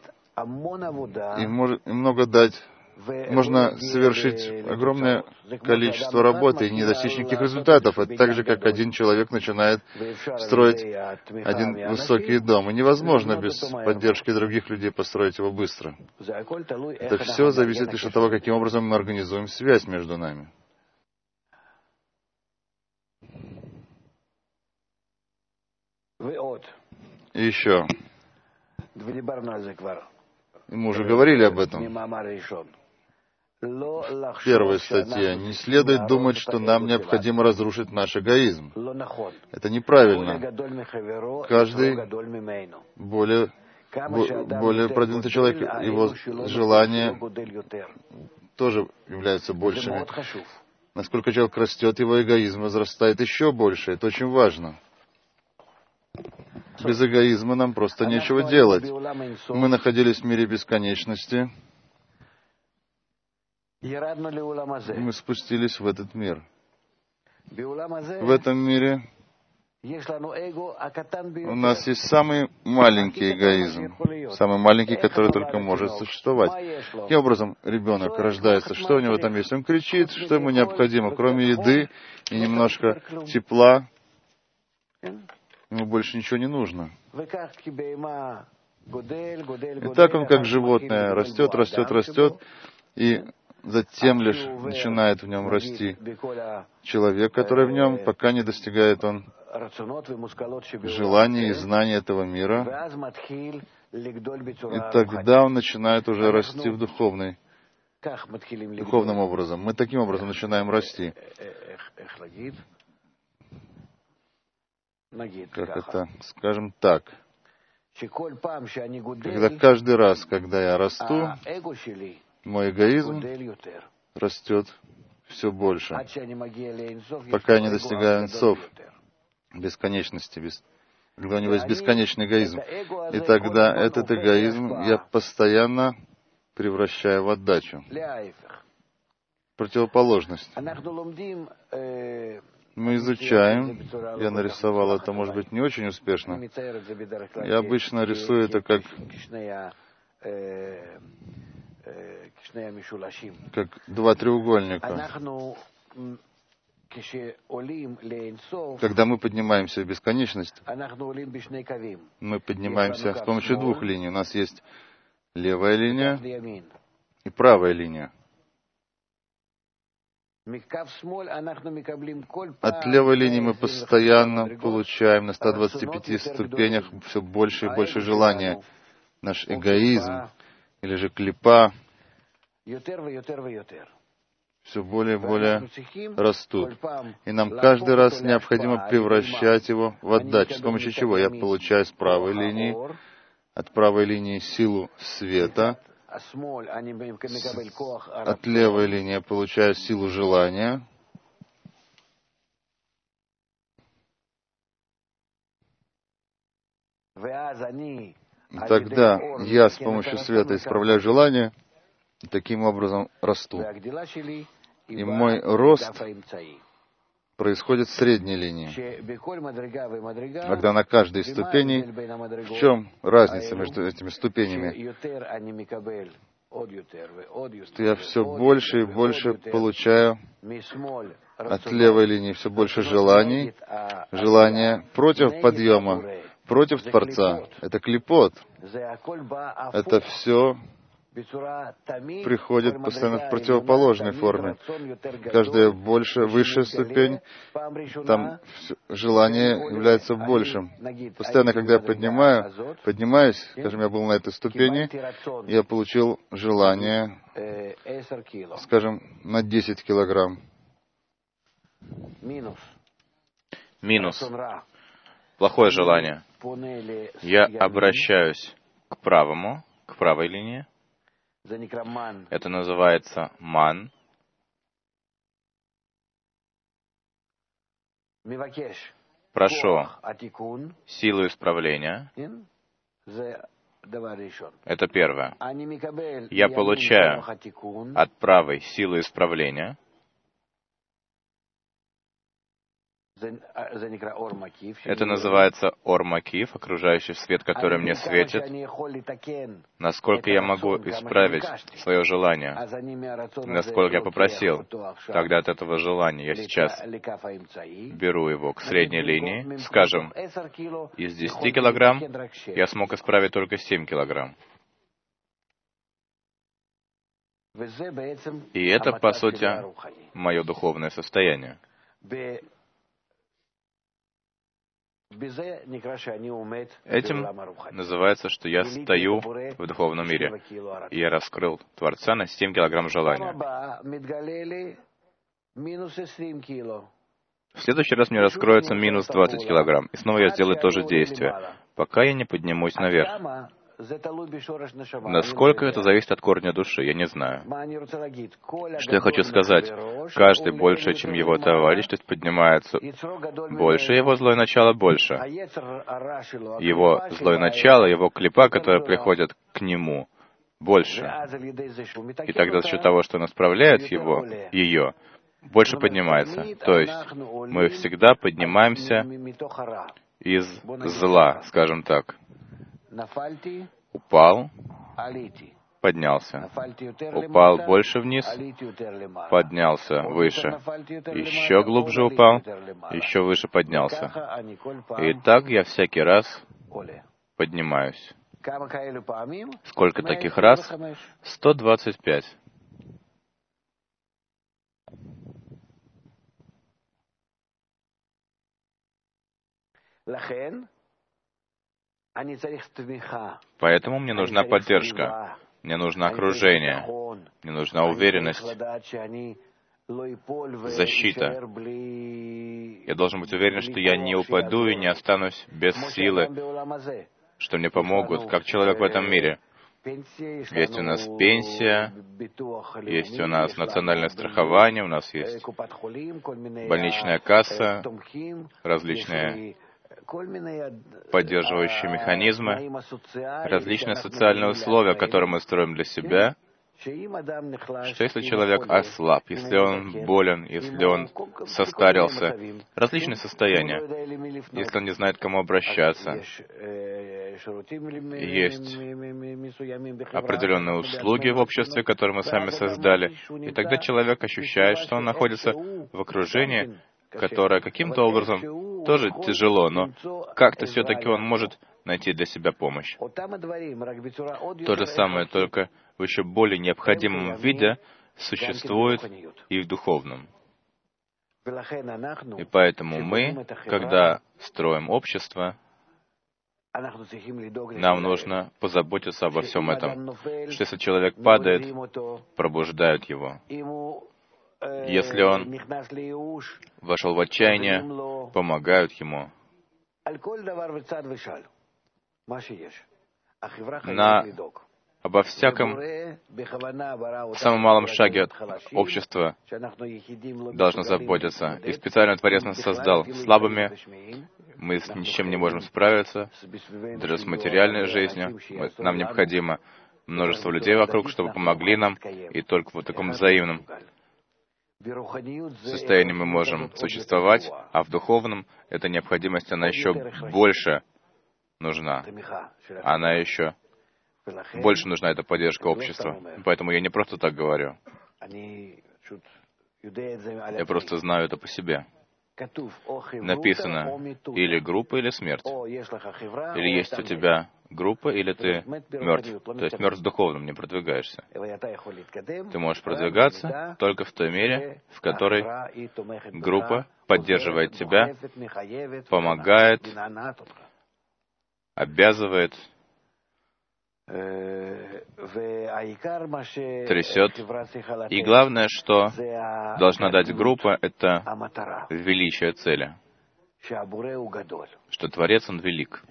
И много дать. Можно совершить огромное количество работы и не достичь никаких результатов. Это так же, как один человек начинает строить один высокий дом. И невозможно без поддержки других людей построить его быстро. Это все зависит лишь от того, каким образом мы организуем связь между нами. И еще. Мы уже говорили об этом. В первой статье. Не следует думать, что нам необходимо разрушить наш эгоизм. Это неправильно. Каждый более продвинутый человек, его желания тоже являются большими. Насколько человек растет, его эгоизм возрастает еще больше. Это очень важно. Без эгоизма нам просто нечего делать. Мы находились в мире бесконечности. Мы спустились в этот мир. В этом мире у нас есть самый маленький эгоизм, самый маленький, который только может существовать. Каким образом ребенок рождается? Что у него там есть? Он кричит, что ему необходимо, кроме еды и немножко тепла. Ему больше ничего не нужно. И так он, как животное, растет, растет, растет, и затем лишь начинает в нем расти человек, который в нем, пока не достигает он желания и знаний этого мира. И тогда он начинает уже расти в духовном образом. Мы таким образом начинаем расти. Как это? Скажем так. Когда каждый раз, когда я расту, мой эгоизм растет все больше, пока я не достигаю инсов, бесконечности, когда у него есть бесконечный эгоизм. И тогда этот эгоизм я постоянно превращаю в отдачу, противоположность. Мы изучаем, я нарисовал это, может быть, не очень успешно. Я обычно рисую это как два треугольника. Когда мы поднимаемся в бесконечность, мы поднимаемся с помощью двух линий. У нас есть левая линия и правая линия. От левой линии мы постоянно получаем на 125 ступенях все больше и больше желания. Наш эгоизм, или же клипа, все более и более растут. И нам каждый раз необходимо превращать его в отдачу. С помощью чего? Я получаю с правой линии, от правой линии силу света, от левой линии я получаю силу желания. И тогда я с помощью света исправляю желание, и таким образом расту. И мой рост происходит в средней линии. Когда на каждой ступени, в чем разница между этими ступенями? Что я все больше и больше получаю от левой линии, все больше желаний, желания против подъема, против Творца. Это клипот. Это все приходит постоянно в противоположной форме. Каждая высшая ступень, там желание является большим. Постоянно, когда я поднимаюсь, скажем, я был на этой ступени, я получил желание, скажем, на 10 килограмм. Минус. Плохое желание. Я обращаюсь к правой линии. Это называется ман. Прошу силу исправления. Это первое. Я получаю от правой силу исправления. Это называется ор-макиф, окружающий свет, который мне светит. Насколько я могу исправить свое желание, насколько я попросил, тогда от этого желания я сейчас беру его к средней линии. Скажем, из 10 килограмм я смог исправить только 7 килограмм. И это, по сути, мое духовное состояние. Этим называется, что я стою в духовном мире, и я раскрыл Творца на 7 килограмм желания. В следующий раз мне раскроется минус 20 килограмм, и снова я сделаю то же действие, пока я не поднимусь наверх. Насколько это зависит от корня души, я не знаю. Что я хочу сказать? Каждый больше, чем его товарищ, то есть поднимается больше, его злое начало больше. Его злое начало, его клипа, которые приходят к нему, больше. И тогда за счет того, что он исправляет ее, больше поднимается. То есть мы всегда поднимаемся из зла, скажем так. Упал, поднялся. Упал больше вниз, поднялся выше. Еще глубже упал, еще выше поднялся. И так я всякий раз поднимаюсь. Сколько таких раз? 125. Поэтому мне нужна поддержка, мне нужно окружение, мне нужна уверенность, защита. Я должен быть уверен, что я не упаду и не останусь без силы, что мне помогут, как человек в этом мире. Есть у нас пенсия, есть у нас национальное страхование, у нас есть больничная касса, различные поддерживающие механизмы, различные социальные условия, которые мы строим для себя, что если человек ослаб, если он болен, если он состарился, различные состояния, если он не знает, к кому обращаться, есть определенные услуги в обществе, которые мы сами создали, и тогда человек ощущает, что он находится в окружении, которое каким-то образом тоже тяжело, но как-то все-таки он может найти для себя помощь. То же самое, только в еще более необходимом виде, существует и в духовном. И поэтому мы, когда строим общество, нам нужно позаботиться обо всем этом. Что если человек падает, пробуждают его. Если он вошел в отчаяние, помогают ему. Обо всяком, в самом малом шаге общества должно заботиться. И специально Творец нас создал слабыми, мы ни с чем не можем справиться, даже с материальной жизнью. Нам необходимо множество людей вокруг, чтобы помогли нам, и только в таком взаимном состоянии мы можем существовать, а в духовном эта необходимость, она еще больше нужна. Она еще больше нужна, эта поддержка общества. Поэтому я не просто так говорю. Я просто знаю это по себе. написано или группа, или смерть. Или есть у тебя группа, или ты мертв. То есть мертв духовным, не продвигаешься. Ты можешь продвигаться только в той мере, в которой группа поддерживает тебя, помогает, обязывает, трясет. И главное, что должна дать группа, это величие цели, что Творец, Он велик.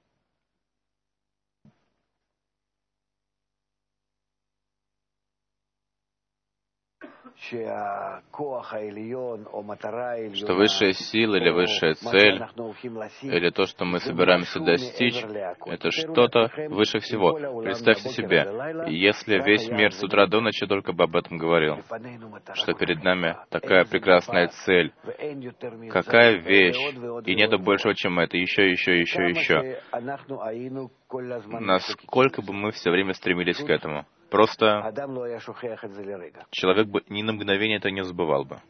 Что высшая сила или высшая цель, или то, что мы собираемся достичь, это что-то выше всего. Представьте себе, если весь мир с утра до ночи только бы об этом говорил, что перед нами такая прекрасная цель, какая вещь, и нету большего, чем это, еще. Насколько бы мы все время стремились к этому. Просто человек бы ни на мгновение это не забывал бы.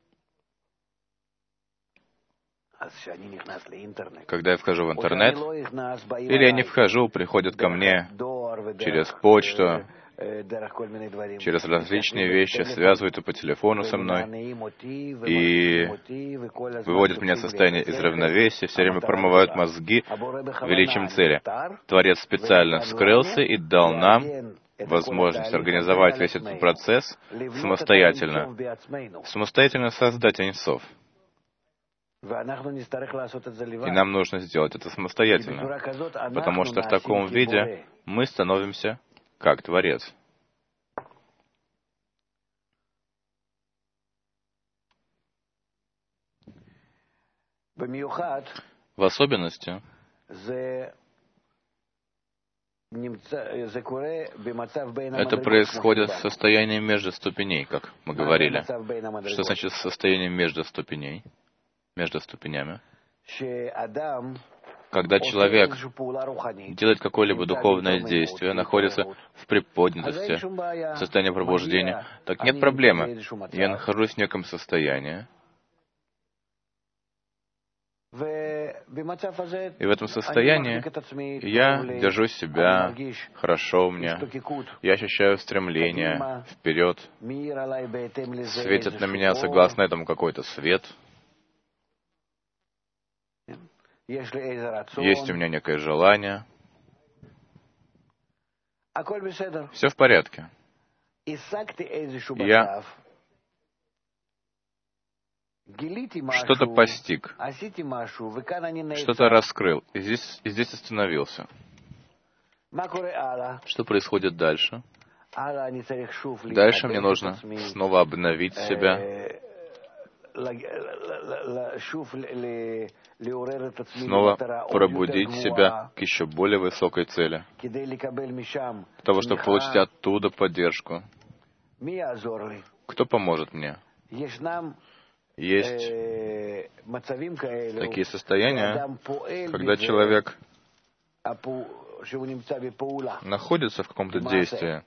Когда я вхожу в интернет, или я не вхожу, приходят ко мне через почту, через различные вещи, связывают по телефону со мной и выводят меня в состояние из равновесия, все время промывают мозги величием цели. Творец специально скрылся и дал нам возможность организовать весь этот процесс самостоятельно создать Эйн-Соф. И нам нужно сделать это самостоятельно, потому что в таком виде мы становимся как Творец. В особенности это происходит в состоянии между ступеней, как мы говорили. Что значит состояние между ступеней, между ступенями? Когда человек делает какое-либо духовное действие, находится в приподнятости, в состоянии пробуждения, так нет проблемы. Я нахожусь в неком состоянии, и в этом состоянии я держу себя, хорошо мне, я ощущаю стремление вперед, светит на меня согласно этому какой-то свет, есть у меня некое желание, все в порядке. Я что-то постиг, что-то раскрыл, и здесь остановился. Что происходит дальше? Дальше мне нужно снова обновить себя, снова пробудить себя к еще более высокой цели, для того, чтобы получить оттуда поддержку. Кто поможет мне? Есть такие состояния, когда человек находится в каком-то действии.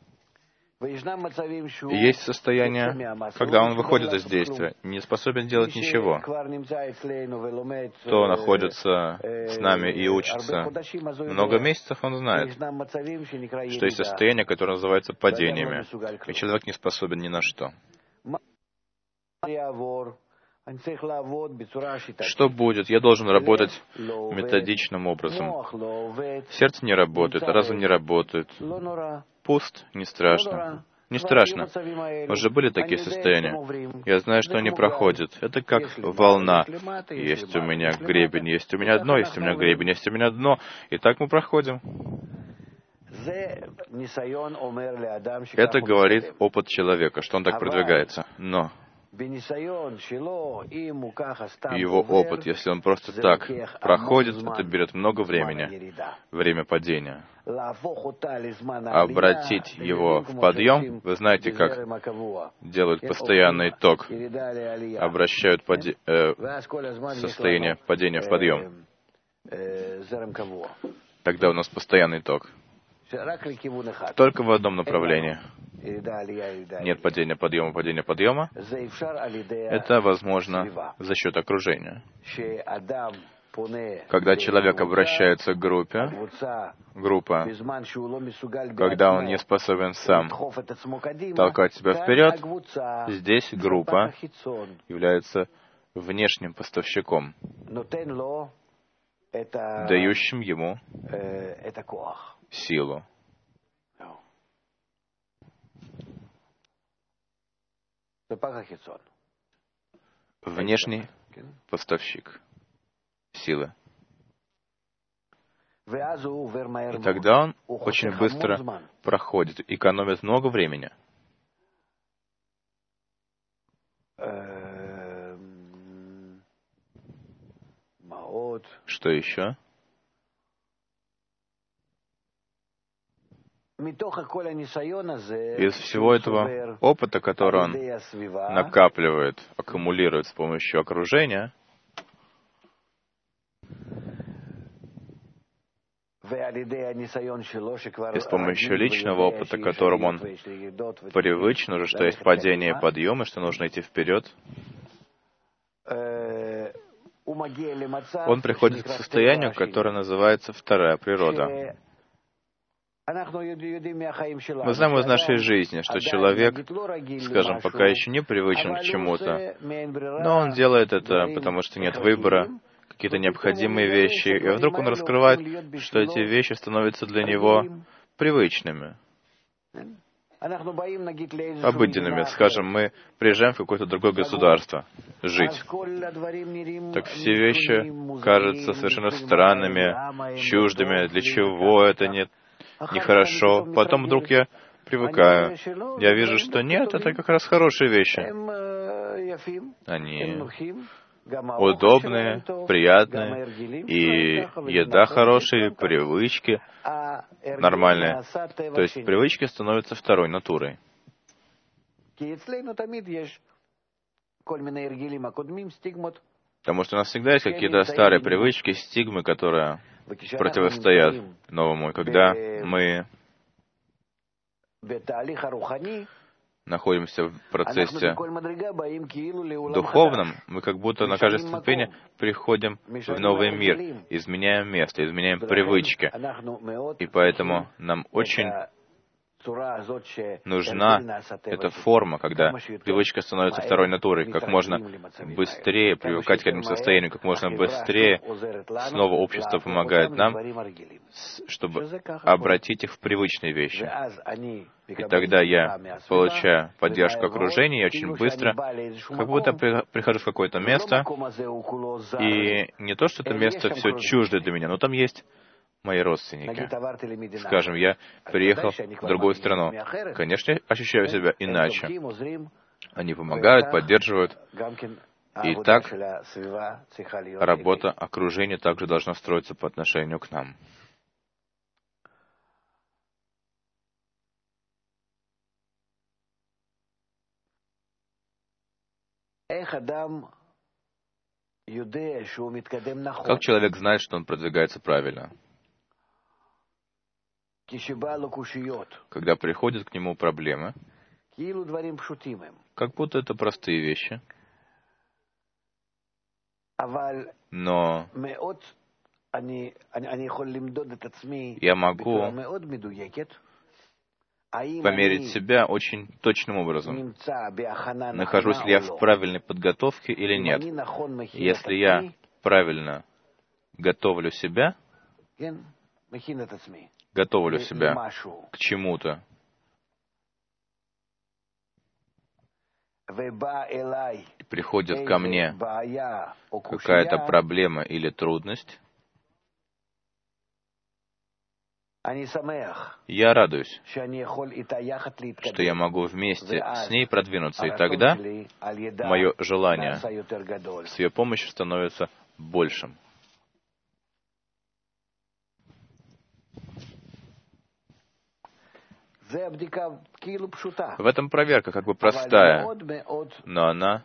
И есть состояние, когда он выходит из действия, не способен делать ничего. Кто находится с нами и учится много месяцев, он знает, что есть состояние, которое называется падениями, и человек не способен ни на что. Что будет? Я должен работать методичным образом. Сердце не работает, разум не работает. Пуст, не страшно. Не страшно. Уже были такие состояния. Я знаю, что они проходят. Это как волна. Есть у меня гребень, есть у меня дно, есть у меня гребень, есть у меня дно. И так мы проходим. Это говорит опыт человека, что он так продвигается. Но его опыт, если он просто так проходит, это берет много времени, время падения. Обратить его в подъем, вы знаете, как делают постоянный ток, обращают состояние падения в подъем. Тогда у нас постоянный ток. Только в одном направлении. нет падения, подъема, падения, подъема, это возможно за счет окружения. Когда человек обращается к группа, когда он не способен сам толкать себя вперед, здесь группа является внешним поставщиком, дающим ему силу. Внешний поставщик силы. И тогда он очень быстро проходит, экономит много времени. Что еще? Из всего этого опыта, который он накапливает, аккумулирует с помощью окружения, и с помощью личного опыта, которым он привычен уже, что есть падение и подъем, и что нужно идти вперед, он приходит к состоянию, которое называется вторая природа. Мы знаем из нашей жизни, что человек, скажем, пока еще не привычен к чему-то, но он делает это, потому что нет выбора, какие-то необходимые вещи, и вдруг он раскрывает, что эти вещи становятся для него привычными, обыденными. Скажем, мы приезжаем в какое-то другое государство жить. Так все вещи кажутся совершенно странными, чуждыми. Для чего это нехорошо? Потом вдруг я привыкаю. Я вижу, что нет, это как раз хорошие вещи. Они удобные, приятные, и еда хорошая, и привычки нормальные. То есть привычки становятся второй натурой. Потому что у нас всегда есть какие-то старые привычки, стигмы, которые противостоят новому. И когда мы находимся в процессе духовном, мы как будто на каждой ступени приходим в новый мир, изменяем место, изменяем привычки. И поэтому нам очень нужна эта форма, когда привычка становится второй натурой, как можно быстрее привыкать к этому состоянию, как можно быстрее снова общество помогает нам, чтобы обратить их в привычные вещи. И тогда я получаю поддержку окружения, и очень быстро, как будто прихожу в какое-то место, и не то, что это место все чуждое для меня, но там есть мои родственники. Скажем, я приехал в другую страну. Конечно, я ощущаю себя иначе. Они помогают, поддерживают. И так работа окружения также должна строиться по отношению к нам. Как человек знает, что он продвигается правильно? Когда приходят к нему проблемы, как будто это простые вещи, но я могу померить себя очень точным образом. Нахожусь ли я в правильной подготовке или нет? Если я правильно готовлю себя к чему-то, приходит ко мне какая-то проблема или трудность, я радуюсь, что я могу вместе с ней продвинуться, и тогда мое желание с ее помощью становится большим. В этом проверка как бы простая, но она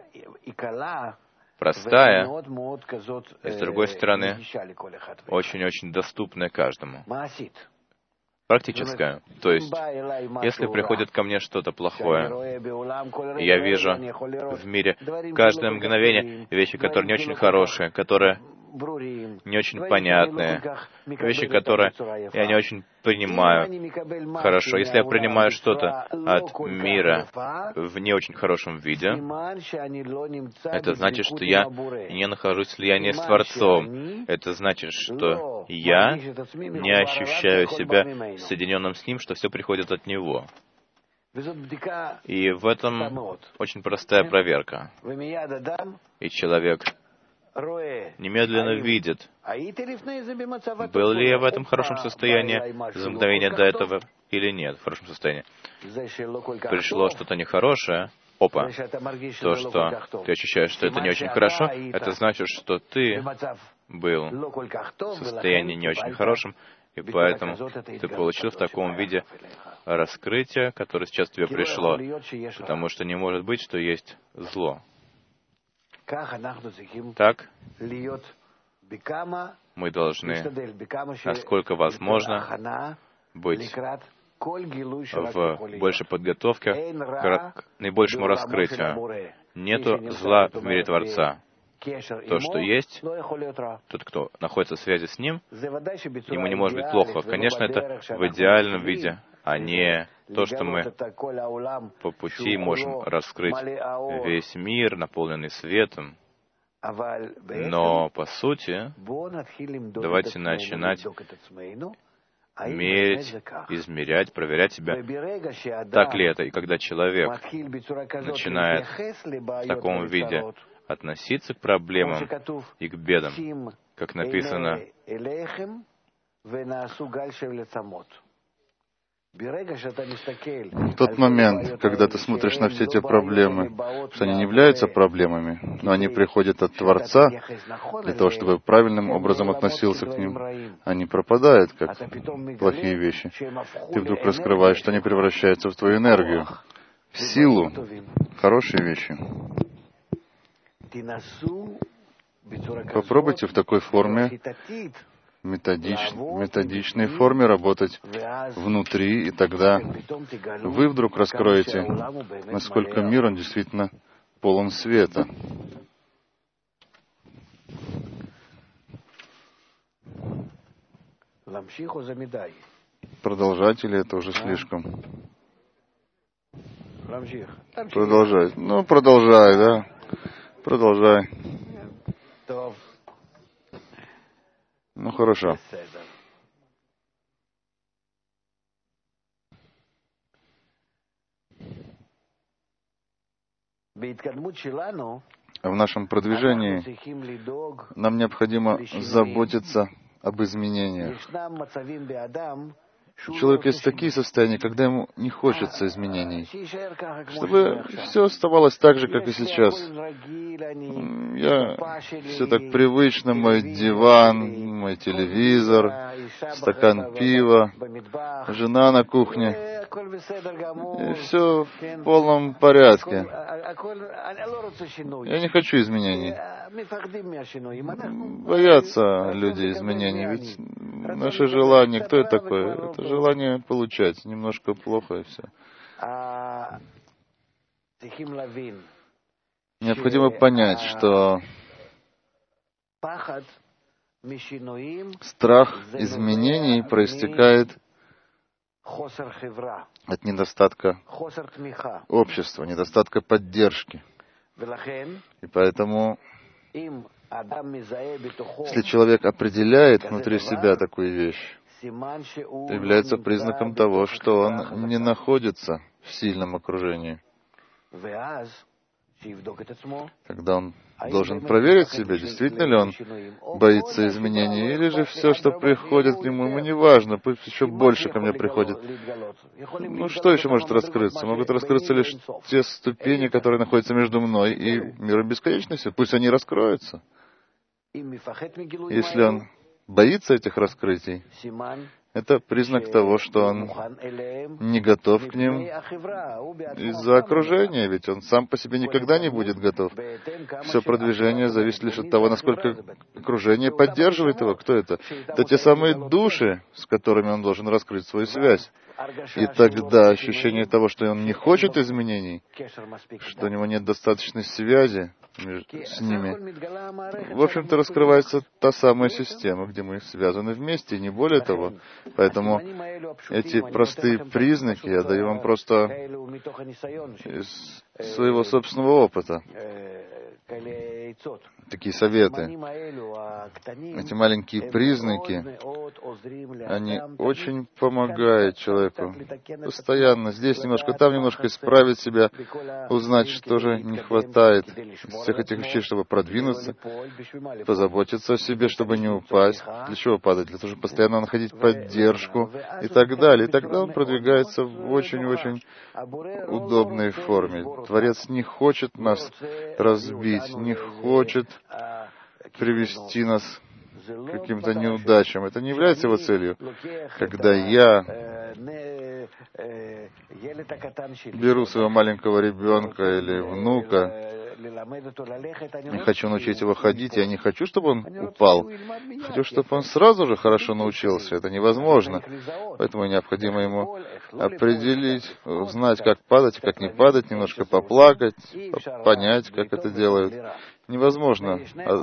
простая, и с другой стороны, очень-очень доступная каждому. практическое. То есть, если приходит ко мне что-то плохое, я вижу в мире каждое мгновение вещи, которые не очень хорошие, которые не очень понятные, вещи, которые я не очень принимаю хорошо. Если я принимаю что-то от мира в не очень хорошем виде, это значит, что я не нахожусь в слиянии с Творцом. Это значит, что я не ощущаю себя соединенным с Ним, что все приходит от Него. И в этом очень простая проверка. И человек немедленно видит, был ли я в этом хорошем состоянии за мгновение до этого или нет, в хорошем состоянии. Пришло что-то нехорошее, опа, то, что ты ощущаешь, что это не очень хорошо, это значит, что ты был в состоянии не очень хорошем, и поэтому ты получил в таком виде раскрытие, которое сейчас тебе пришло, потому что не может быть, что есть зло. Так, мы должны, насколько возможно, быть в большей подготовке к наибольшему раскрытию. Нету зла в мире Творца. То, что есть, тот, кто находится в связи с Ним, ему не может быть плохо. Конечно, это в идеальном виде, а не то, что мы по пути можем раскрыть весь мир, наполненный светом. Но, по сути, давайте начинать мерить, измерять, проверять себя, так ли это. И когда человек начинает в таком виде относиться к проблемам и к бедам, как написано, в тот момент, когда ты смотришь на все те проблемы, что они не являются проблемами, но они приходят от Творца, для того, чтобы правильным образом относился к ним, они пропадают, как плохие вещи. Ты вдруг раскрываешь, что они превращаются в твою энергию, в силу, хорошие вещи. Попробуйте в такой форме, методичной форме работать внутри, и тогда вы вдруг раскроете, насколько мир, он действительно полон света. Продолжать или это уже слишком? Продолжать. Ну, продолжай, да. Продолжай. Ну, хорошо. В нашем продвижении нам необходимо заботиться об изменениях. У человека есть такие состояния, когда ему не хочется изменений, чтобы все оставалось так же, как и сейчас. Все так привычно, мой диван, мой телевизор, стакан пива, жена на кухне. И все в полном порядке. Я не хочу изменений. Боятся люди изменений, ведь наше желание, кто это такое? Это желание получать, немножко плохо и все. Необходимо понять, что страх изменений проистекает от недостатка общества, недостатка поддержки. И поэтому, если человек определяет внутри себя такую вещь, это является признаком того, что он не находится в сильном окружении. Тогда он должен проверить себя, действительно ли он боится изменений, или же все, что приходит к нему, ему не важно, пусть еще больше ко мне приходит. Ну, что еще может раскрыться? Могут раскрыться лишь те ступени, которые находятся между мной и миром бесконечности. Пусть они раскроются. Если он боится этих раскрытий, Это признак того, что он не готов к ним из-за окружения, ведь он сам по себе никогда не будет готов. Все продвижение зависит лишь от того, насколько окружение поддерживает его. Кто это? Это те самые души, с которыми он должен раскрыть свою связь. И тогда ощущение того, что он не хочет изменений, что у него нет достаточной связи с ними, в общем-то, раскрывается та самая система, где мы связаны вместе, и не более того. Поэтому эти простые признаки я даю вам просто из своего собственного опыта. Такие советы. Эти маленькие признаки, они очень помогают человеку постоянно здесь немножко, там немножко исправить себя, узнать, что же не хватает из всех этих вещей, чтобы продвинуться, позаботиться о себе, чтобы не упасть. Для чего падать? Для того, чтобы постоянно находить поддержку и так далее. И тогда он продвигается в очень-очень удобной форме. Творец не хочет нас разбить, не хочет привести нас к каким-то неудачам. Это не является его целью. Когда я беру своего маленького ребенка или внука и хочу научить его ходить, я не хочу, чтобы он упал. Хочу, чтобы он сразу же хорошо научился. Это невозможно. Поэтому необходимо ему определить, знать, как падать, как не падать, немножко поплакать, понять, как это делают. Невозможно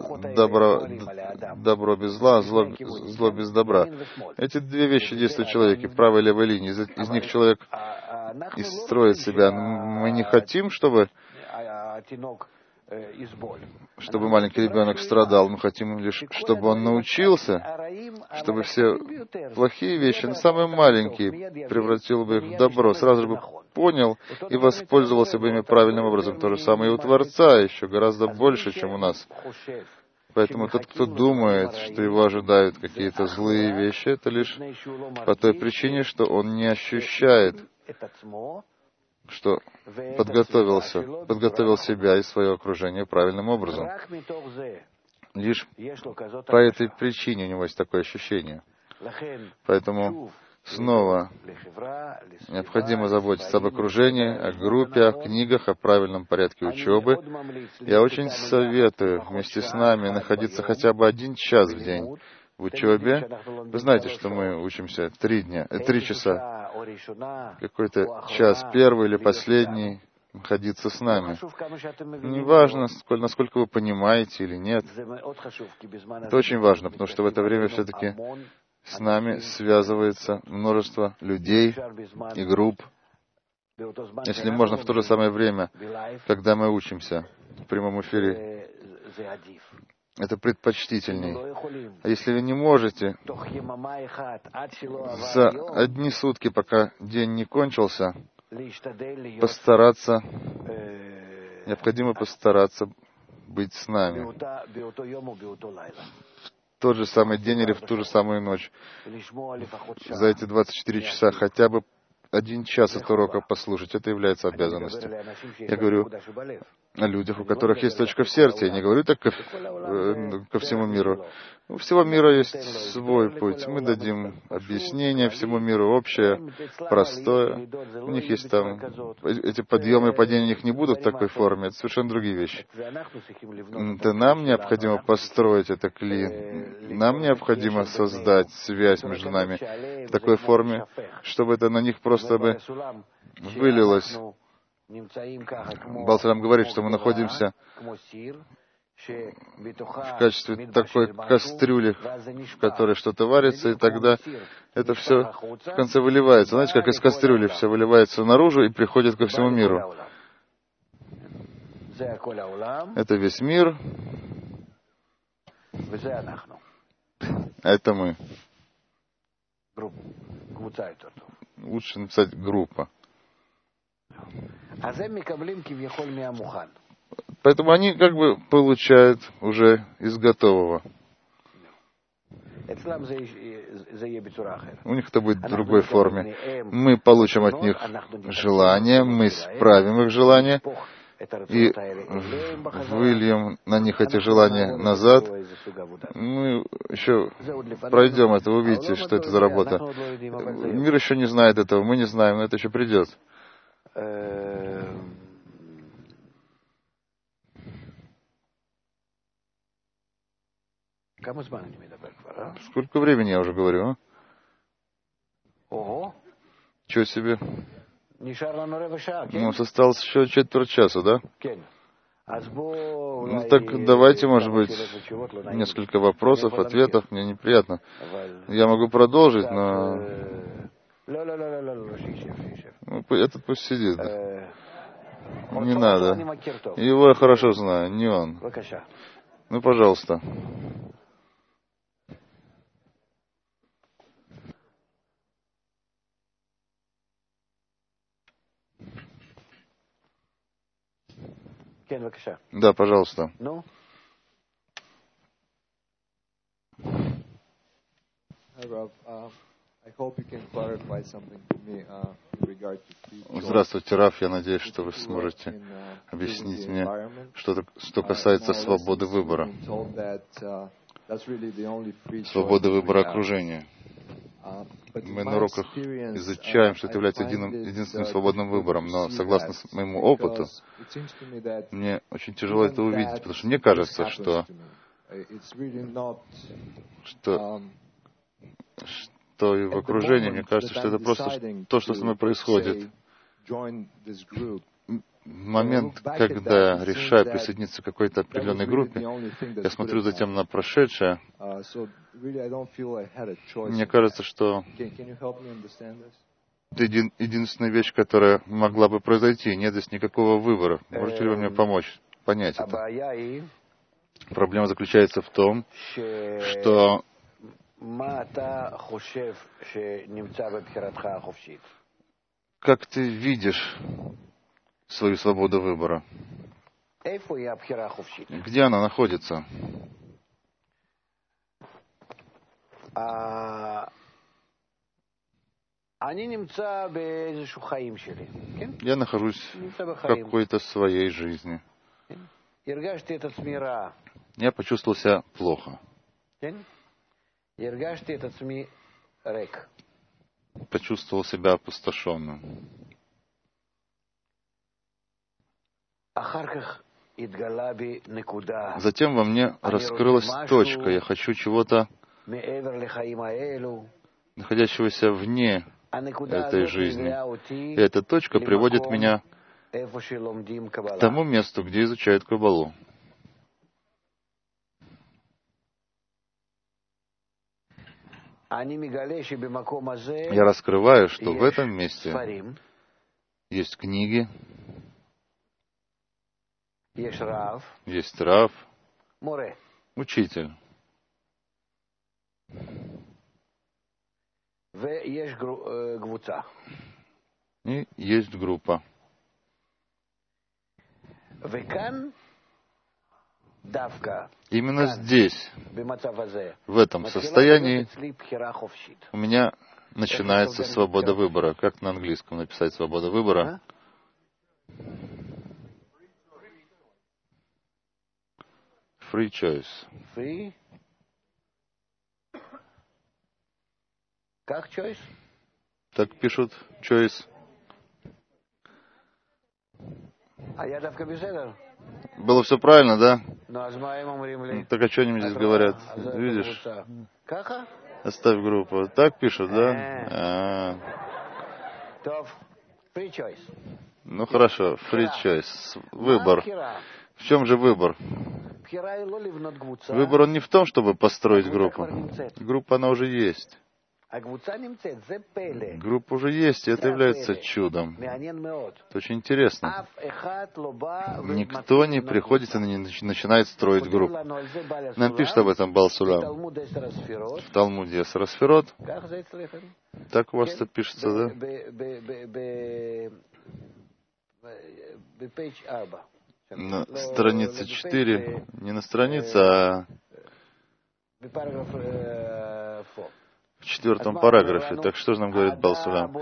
добро без зла, зло без добра. Эти две вещи действуют в человеке, правой и левой линии. Из них человек и строит себя. Мы не хотим, чтобы маленький ребенок страдал. Мы хотим лишь, чтобы он научился, чтобы все плохие вещи, но самые маленькие, превратил бы их в добро, сразу же бы понял и воспользовался бы ими правильным образом. То же самое и у Творца, еще гораздо больше, чем у нас. Поэтому тот, кто думает, что его ожидают какие-то злые вещи, это лишь по той причине, что он не ощущает, что подготовил себя и свое окружение правильным образом. Лишь по этой причине у него есть такое ощущение. Поэтому снова необходимо заботиться об окружении, о группе, о книгах, о правильном порядке учебы. Я очень советую вместе с нами находиться хотя бы 1 час в день в учебе. Вы знаете, что мы учимся 3 часа. Какой-то час, первый или последний, находиться с нами. Неважно, насколько вы понимаете или нет. Это очень важно, потому что в это время все-таки с нами связывается множество людей и групп. Если можно, в то же самое время, когда мы учимся в прямом эфире, это предпочтительней. А если вы не можете, за 1 сутки, пока день не кончился, необходимо постараться быть с нами в тот же самый день или в ту же самую ночь. За эти 24 часа хотя бы 1 час от урока послушать. Это является обязанностью. Я говорю о людях, у которых есть точка в сердце. Я не говорю так ко всему миру. У всего мира есть свой путь. Мы дадим объяснение всему миру общее, простое. У них есть там... Эти подъемы и падения у них не будут в такой форме. Это совершенно другие вещи. Это нам необходимо построить это кли. Нам необходимо создать связь между нами в такой форме, чтобы это на них просто бы вылилось. Балсалам говорит, что мы находимся в качестве такой кастрюли, в которой что-то варится, и тогда это все в конце выливается. Знаете, как из кастрюли все выливается наружу и приходит ко всему миру. Это весь мир. Это мы. Лучше написать группа. Поэтому они как бы получают уже из готового. У них это будет в другой форме. Мы получим от них желания, мы справим их желания, и выльем на них эти желания назад, мы еще пройдем это, вы увидите, что это за работа. Мир еще не знает этого, мы не знаем, но это еще придет. Сколько времени я уже говорю, а? Чего себе? Ну, осталось еще четверть часа, да? Ну, так давайте, может быть, несколько вопросов, ответов. Мне неприятно. Я могу продолжить, но... Ну, этот пусть сидит. Не надо. Его я хорошо знаю, не он. Ну, пожалуйста. Да, пожалуйста. Здравствуйте, Раф. Я надеюсь, что вы сможете объяснить мне, что касается свободы выбора. Свободы выбора окружения. Мы на уроках изучаем, что это является единственным свободным выбором, но согласно моему опыту, мне очень тяжело это увидеть, потому что мне кажется, что и в окружении, мне кажется, что это просто то, что со мной происходит. Момент, когда я решаю присоединиться к какой-то определенной группе, я смотрю затем на прошедшее, мне кажется, что это единственная вещь, которая могла бы произойти. Нет здесь никакого выбора. Можете ли вы мне помочь понять это? Проблема заключается в том, что как ты видишь свою свободу выбора? Где она находится? Я нахожусь в какой-то своей жизни. Я почувствовал себя плохо. Почувствовал себя опустошенным. Затем во мне раскрылась точка. Я хочу чего-то, находящегося вне этой жизни. И эта точка приводит меня к тому месту, где изучают Каббалу. Я раскрываю, что в этом месте есть книги, есть Рав, учитель. И есть группа. Именно здесь, в этом состоянии, у меня начинается свобода выбора. Как на английском написать свобода выбора? Free choice. Как choice? Так пишут choice. А я давка беседа. Было все правильно, да? Ну, так а что они мне здесь говорят? Видишь? Оставь группу. Так пишут, да? Free choice. Ну хорошо, free choice. Выбор. В чем же выбор? Выбор он не в том, чтобы построить группу. Группа, она уже есть. Группа уже есть, и это является чудом. Это очень интересно. Никто не приходит и не начинает строить группу. Нам пишет об этом Баал Сулам. В Талмуде Сарасферот. Так у вас это пишется, да? На странице 4. Не на странице, а в 4 параграфе. Так что же нам говорит Балсулям?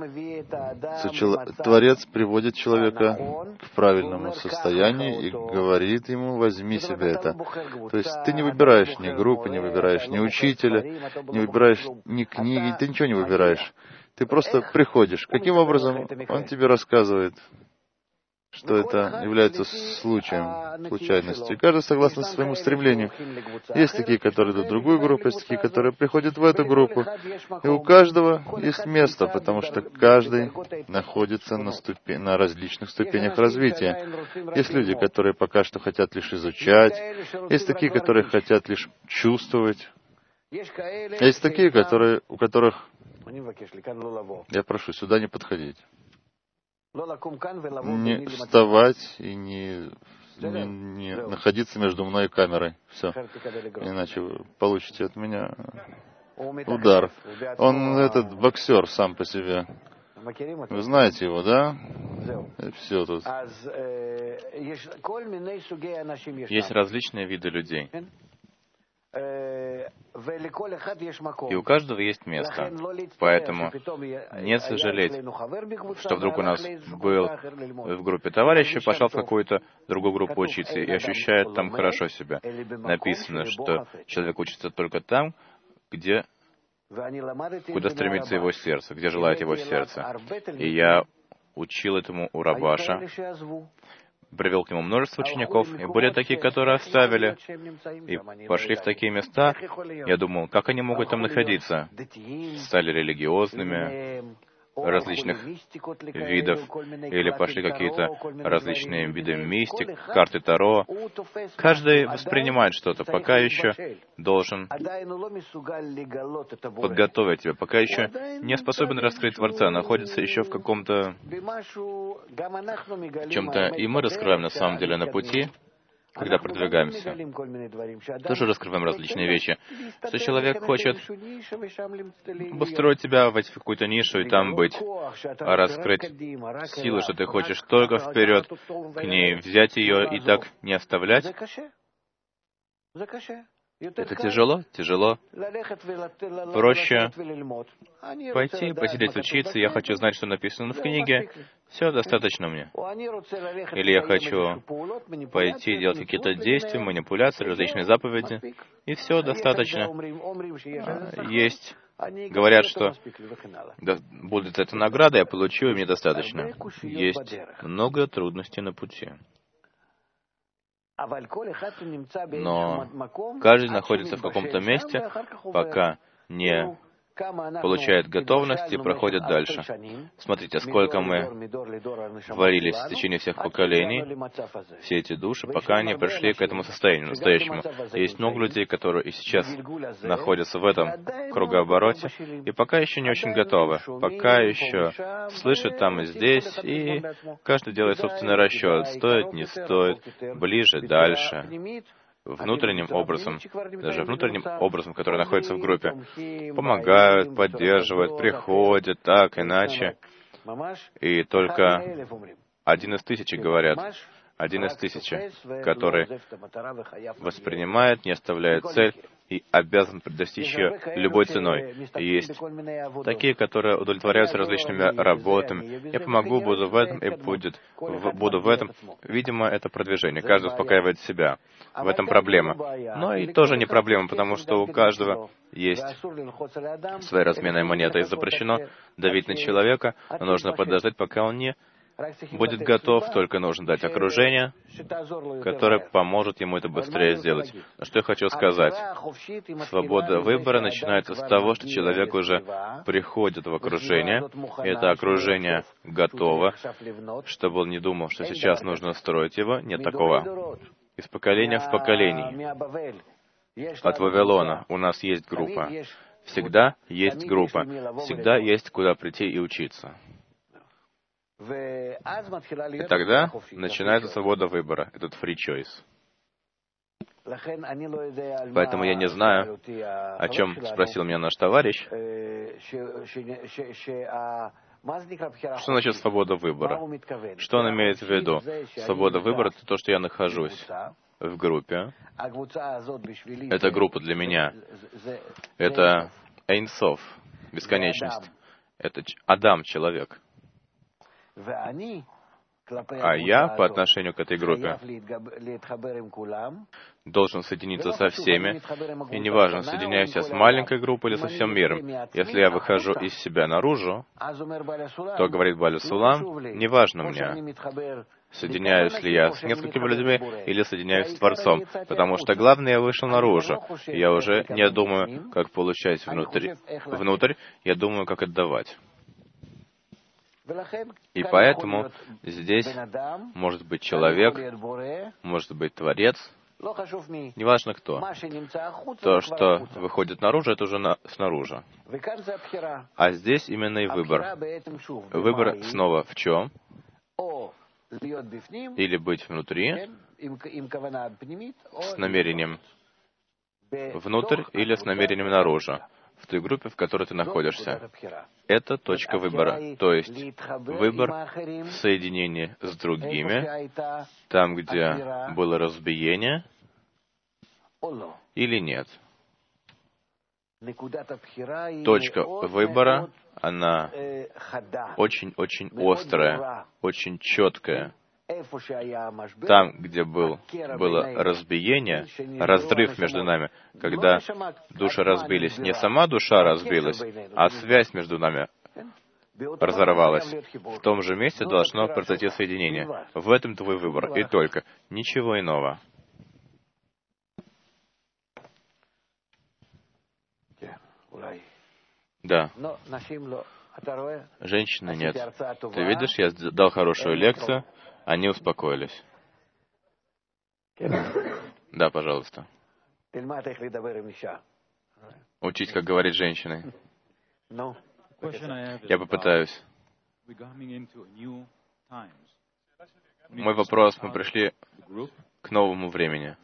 Творец приводит человека к правильному состоянию и говорит ему: возьми себе это. То есть ты не выбираешь ни группы, не выбираешь ни учителя, не выбираешь ни книги, ты ничего не выбираешь. Ты просто приходишь. Каким образом он тебе рассказывает, что это является случаем, случайностью. И каждый согласно своему стремлению. Есть такие, которые идут в другую группу, есть такие, которые приходят в эту группу. И у каждого есть место, потому что каждый находится на различных ступенях развития. Есть люди, которые пока что хотят лишь изучать. Есть такие, которые хотят лишь чувствовать. Есть такие, у которых... Я прошу сюда не подходить. Не вставать и не находиться между мной и камерой. Все. Иначе вы получите от меня удар. Он этот боксер сам по себе. Вы знаете его, да? И все тут. Есть различные виды людей. И у каждого есть место. Поэтому не сожалеть, что вдруг у нас был в группе товарищ, пошел в какую-то другую группу учиться и ощущает там хорошо себя. Написано, что человек учится только там, куда стремится его сердце, где желает его сердце. И я учил этому у Рабаша, привел к нему множество учеников, и были такие, которые оставили и пошли в такие места. Я думал, как они могут там находиться? Стали религиозными, различных видов, или пошли какие-то различные виды мистик, карты Таро. Каждый воспринимает что-то, пока еще должен подготовить тебя, пока еще не способен раскрыть Творца, находится еще в каком-то чем-то, и мы раскрываем на самом деле на пути, когда продвигаемся, тоже раскрываем различные вещи. Что человек хочет устроить тебя в какую-то нишу и там быть, а раскрыть силу, что ты хочешь только вперед к ней, взять ее и так не оставлять. Это тяжело. Проще пойти, посидеть, учиться. Я хочу знать, что написано в книге. Все достаточно мне. Или я хочу пойти делать какие-то действия, манипуляции, различные заповеди. И все достаточно. Есть. Говорят, что будет эта награда, я получу, и мне достаточно. Есть много трудностей на пути. Но каждый находится в каком-то месте, пока не получает готовность и проходит дальше. Смотрите, сколько мы варились в течение всех поколений, все эти души, пока они пришли к этому состоянию настоящему. Есть много людей, которые и сейчас находятся в этом кругообороте, и пока еще не очень готовы, пока еще слышат там и здесь, и каждый делает собственный расчет, стоит, не стоит, ближе, дальше. Внутренним образом, даже внутренним образом, который находится в группе, помогают, поддерживают, приходят, так, иначе. И только 1 из 1000 говорят, 1 из 1000, который воспринимает, не оставляет цель и обязан достичь ее любой ценой. И есть такие, которые удовлетворяются различными работами. Я помогу, буду в этом, и буду в этом. Видимо, это продвижение. Каждый успокаивает себя. В этом проблема. Но и тоже не проблема, потому что у каждого есть своя разменная монета. И запрещено давить на человека, но нужно подождать, пока он не будет готов, только нужно дать окружение, которое поможет ему это быстрее сделать. Но что я хочу сказать? Свобода выбора начинается с того, что человек уже приходит в окружение, и это окружение готово, чтобы он не думал, что сейчас нужно строить его. Нет такого. Из поколения в поколение. От Вавилона у нас есть группа. Всегда есть группа. Всегда есть куда прийти и учиться. И тогда начинается свобода выбора, этот free choice. Поэтому я не знаю, о чем спросил меня наш товарищ. Что значит свобода выбора? Что он имеет в виду? Свобода выбора — это то, что я нахожусь в группе. Эта группа для меня — это Эйн-Соф, бесконечность. Это Адам, человек. А я по отношению к этой группе должен соединиться со всеми, и неважно, соединяюсь я с маленькой группой или со всем миром. Если я выхожу из себя наружу, то, говорит Баля Сулам, неважно мне, соединяюсь ли я с несколькими людьми или соединяюсь с Творцом, потому что главное, я вышел наружу. Я уже не думаю, как получать внутрь, я думаю, как отдавать. И поэтому здесь может быть человек, может быть Творец, неважно кто. То, что выходит наружу, это уже снаружи. А здесь именно и выбор. Выбор снова в чем? Или быть внутри, с намерением внутрь, или с намерением наружу, в той группе, в которой ты находишься. Это точка выбора. То есть выбор в соединении с другими, там, где было разбиение, или нет. Точка выбора, она очень-очень острая, очень четкая. Там, где было разбиение, разрыв между нами, когда души разбились, не сама душа разбилась, а связь между нами разорвалась. В том же месте должно произойти соединение. В этом твой выбор, и только. Ничего иного. Да. Женщины нет. Ты видишь, я дал хорошую лекцию, они успокоились. Да, пожалуйста. Учить, как говорить женщиной. Я попытаюсь. Мой вопрос, мы пришли к новому времени.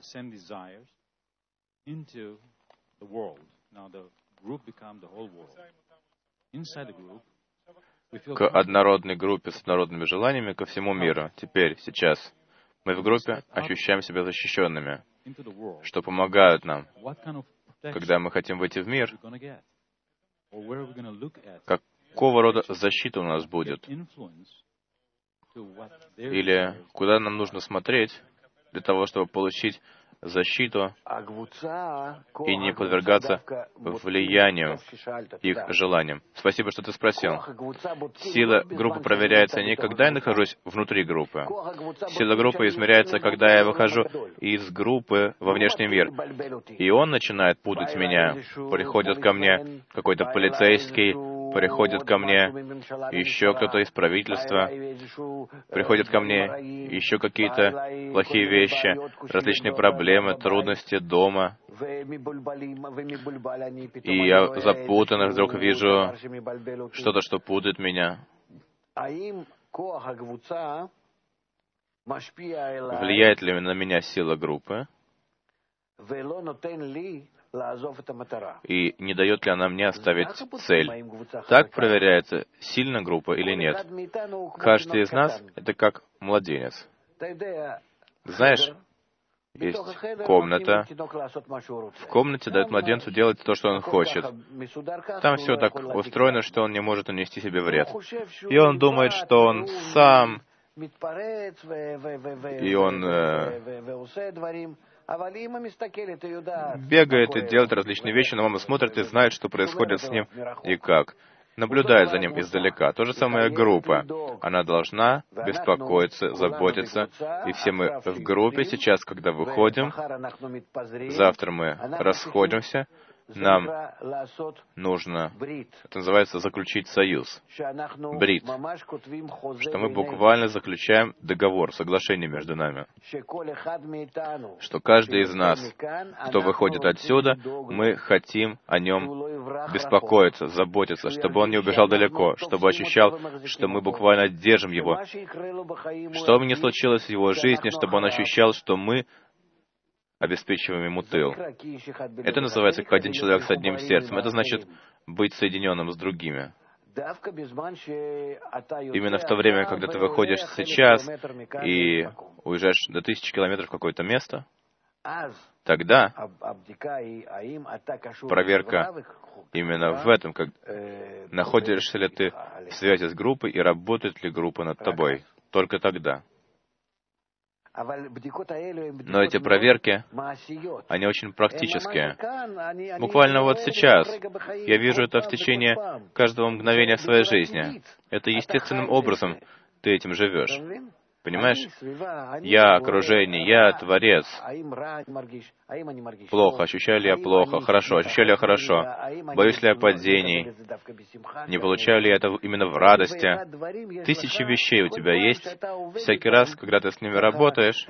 К однородной группе с однородными желаниями ко всему миру. Теперь, сейчас, мы в группе ощущаем себя защищенными, что помогают нам. Когда мы хотим выйти в мир, какого рода защита у нас будет? Или куда нам нужно смотреть для того, чтобы получить защиту и не подвергаться влиянию их желаниям. Спасибо, что ты спросил. Сила группы проверяется не когда я нахожусь внутри группы. Сила группы измеряется, когда я выхожу из группы во внешний мир. И он начинает путать меня. Приходит ко мне какой-то полицейский, приходит ко мне еще кто-то из правительства, приходит ко мне еще какие-то плохие вещи, различные проблемы, трудности дома. И я запутан, и вдруг вижу что-то, что путает меня. Влияет ли на меня сила группы? И не дает ли она мне оставить цель? Так проверяется, сильна группа или нет. Каждый из нас — это как младенец. Знаешь, есть комната. В комнате дают младенцу делать то, что он хочет. Там все так устроено, что он не может нанести себе вред. И он думает, что он сам, и он бегает и делает различные вещи, но мама смотрит и знает, что происходит с ним и как. Наблюдает за ним издалека. То же самое группа. Она должна беспокоиться, заботиться. И все мы в группе сейчас, когда выходим, завтра мы расходимся, нам нужно, это называется, заключить союз, брит, что мы буквально заключаем договор, соглашение между нами, что каждый из нас, кто выходит отсюда, мы хотим о нем беспокоиться, заботиться, чтобы он не убежал далеко, чтобы ощущал, что мы буквально держим его, что бы ни случилось в его жизни, чтобы он ощущал, что мы обеспечиваем ему тыл. Это называется как один человек с одним сердцем. Это значит быть соединенным с другими. Именно в то время, когда ты выходишь сейчас и уезжаешь до 1000 километров в какое-то место, тогда проверка именно в этом, как находишься ли ты в связи с группой и работает ли группа над тобой. Только тогда. Но эти проверки, они очень практические. Буквально вот сейчас я вижу это в течение каждого мгновения в своей жизни. Это естественным образом ты этим живешь. Понимаешь? Я окружение, я Творец. Плохо, ощущаю ли я плохо? Хорошо, ощущаю ли я хорошо? Боюсь ли я падений? Не получаю ли я это именно в радости? Тысячи вещей у тебя есть. Всякий раз, когда ты с ними работаешь,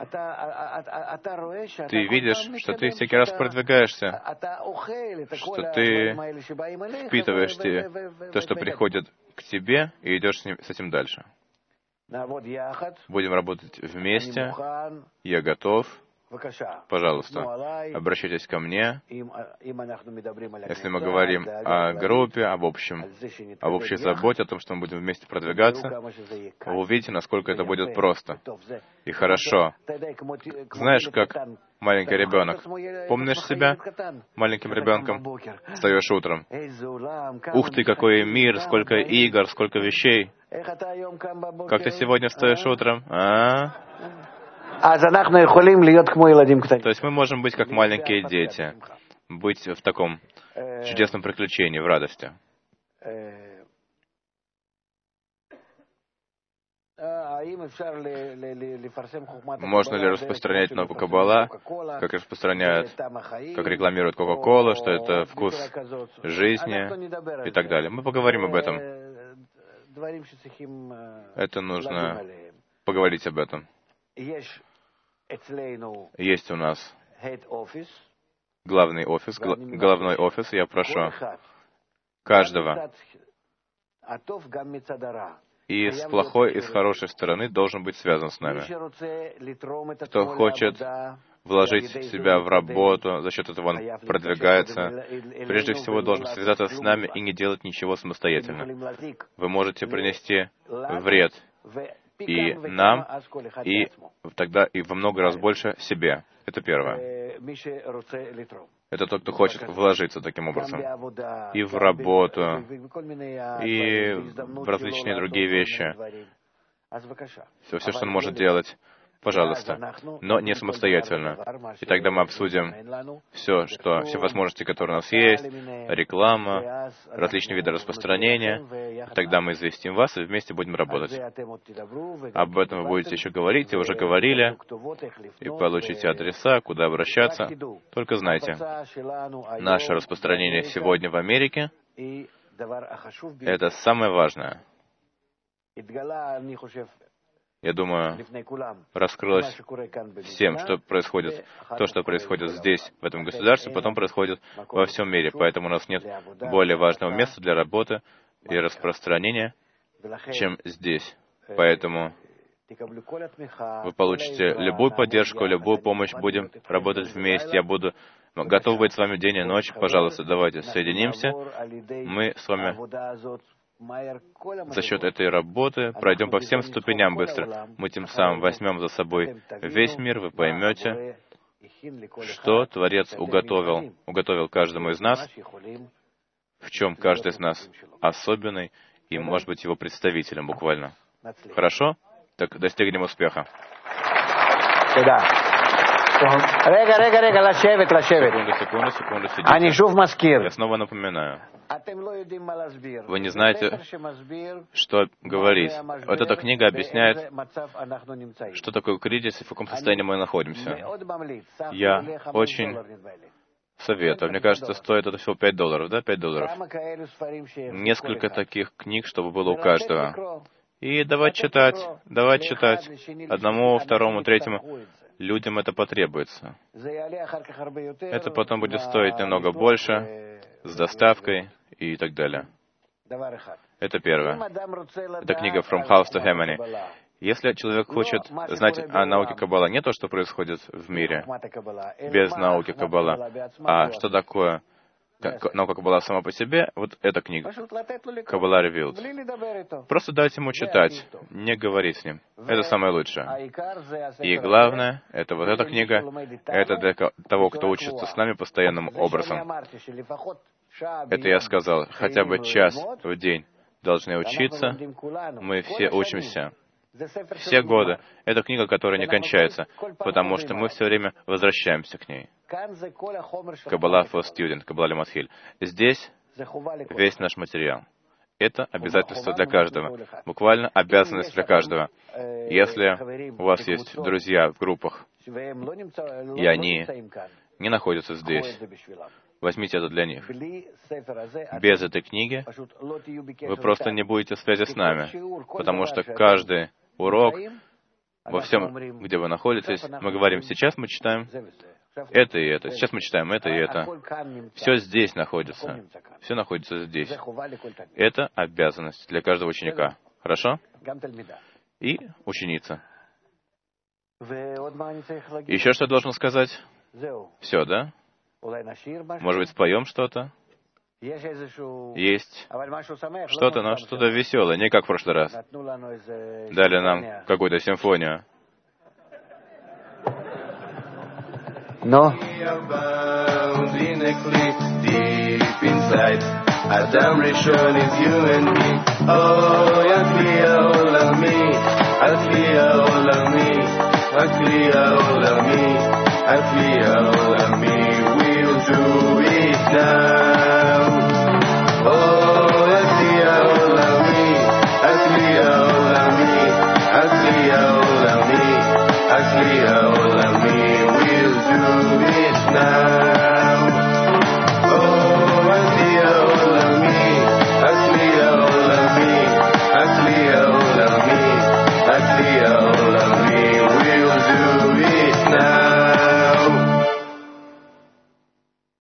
ты видишь, что ты всякий раз продвигаешься, что ты впитываешь то, что приходит к тебе, и идешь с этим дальше. Будем работать вместе. Я готов. Пожалуйста, обращайтесь ко мне. Если мы говорим о группе, об общей заботе, о том, что мы будем вместе продвигаться, вы увидите, насколько это будет просто и хорошо. Знаешь, как маленький ребенок. Помнишь себя маленьким ребенком? Встаешь утром. Ух ты, какой мир, сколько игр, сколько вещей. Как ты сегодня встаешь утром? То есть мы можем быть как маленькие дети, быть в таком чудесном приключении, в радости. Можно ли распространять науку Каббала, как распространяют, как рекламируют Кока-Колу, что это вкус жизни и так далее. Мы поговорим об этом. Это нужно поговорить об этом. Есть у нас главный офис, головной офис. Я прошу каждого и с плохой, и с хорошей стороны должен быть связан с нами. Кто хочет вложить себя в работу, за счет этого он продвигается, прежде всего должен связаться с нами и не делать ничего самостоятельно. Вы можете принести вред и нам, и тогда и во много раз больше себе. Это первое. Это тот, кто хочет вложиться таким образом. И в работу, и в различные другие вещи. Все, что он может делать. Пожалуйста, но не самостоятельно. И тогда мы обсудим все возможности, которые у нас есть, реклама, различные виды распространения. И тогда мы известим вас и вместе будем работать. Об этом вы будете еще говорить, и уже говорили, и получите адреса, куда обращаться. Только знайте, наше распространение сегодня в Америке — это самое важное. Я думаю, раскрылось всем, что происходит, то, что происходит здесь, в этом государстве, потом происходит во всем мире. Поэтому у нас нет более важного места для работы и распространения, чем здесь. Поэтому вы получите любую поддержку, любую помощь, будем работать вместе. Я буду готов быть с вами день и ночь. Пожалуйста, давайте соединимся. Мы с вами за счет этой работы пройдем по всем ступеням быстро. Мы тем самым возьмем за собой весь мир, вы поймете, что Творец уготовил каждому из нас, в чем каждый из нас особенный и, может быть, его представителем буквально. Хорошо? Так достигнем успеха. Секунду, сидите. Я снова напоминаю. Вы не знаете, что говорить. Вот эта книга объясняет, что такое кризис и в каком состоянии мы находимся. Я очень советую. Мне кажется, стоит это всего $5, да? $5. Несколько таких книг, чтобы было у каждого. И давать читать. Одному, второму, третьему. Людям это потребуется. Это потом будет стоить немного больше, с доставкой и так далее. Это первое. Это книга «From House to Harmony». Если человек хочет знать о науке Каббала, не то, что происходит в мире без науки Каббала, а что такое наука Каббала сама по себе, вот эта книга, Каббала Revealed. Просто дайте ему читать, не говорить с ним. Это самое лучшее. И главное, это вот эта книга, это для того, кто учится с нами постоянным образом. Это я сказал, хотя бы час в день должны учиться, мы все учимся. Все годы. Это книга, которая не кончается, потому что мы все время возвращаемся к ней. Каббала for Student, Каббала Матхиль. Здесь весь наш материал. Это обязательство для каждого. Буквально обязанность для каждого. Если у вас есть друзья в группах, и они не находятся здесь, возьмите это для них. Без этой книги вы просто не будете в связи с нами, потому что каждый урок, во всем, где вы находитесь, мы говорим, сейчас мы читаем это и это, сейчас мы читаем это и это. Все здесь находится. Все находится здесь. Это обязанность для каждого ученика. Хорошо? И ученица. Еще что должен сказать? Все, да? Может быть, споем что-то? Есть что-то, но что-то веселое, не как в прошлый раз. Дали нам какую-то симфонию. Но. Adam Rishon is you and me. Oh, Yakliya Olami, Yakliya Olami, Yakliya Olami, Yakliya Olami. We'll do it now. Oh, Yakliya Olami, Yakliya Olami, Yakliya Olami, Yakliya Olami.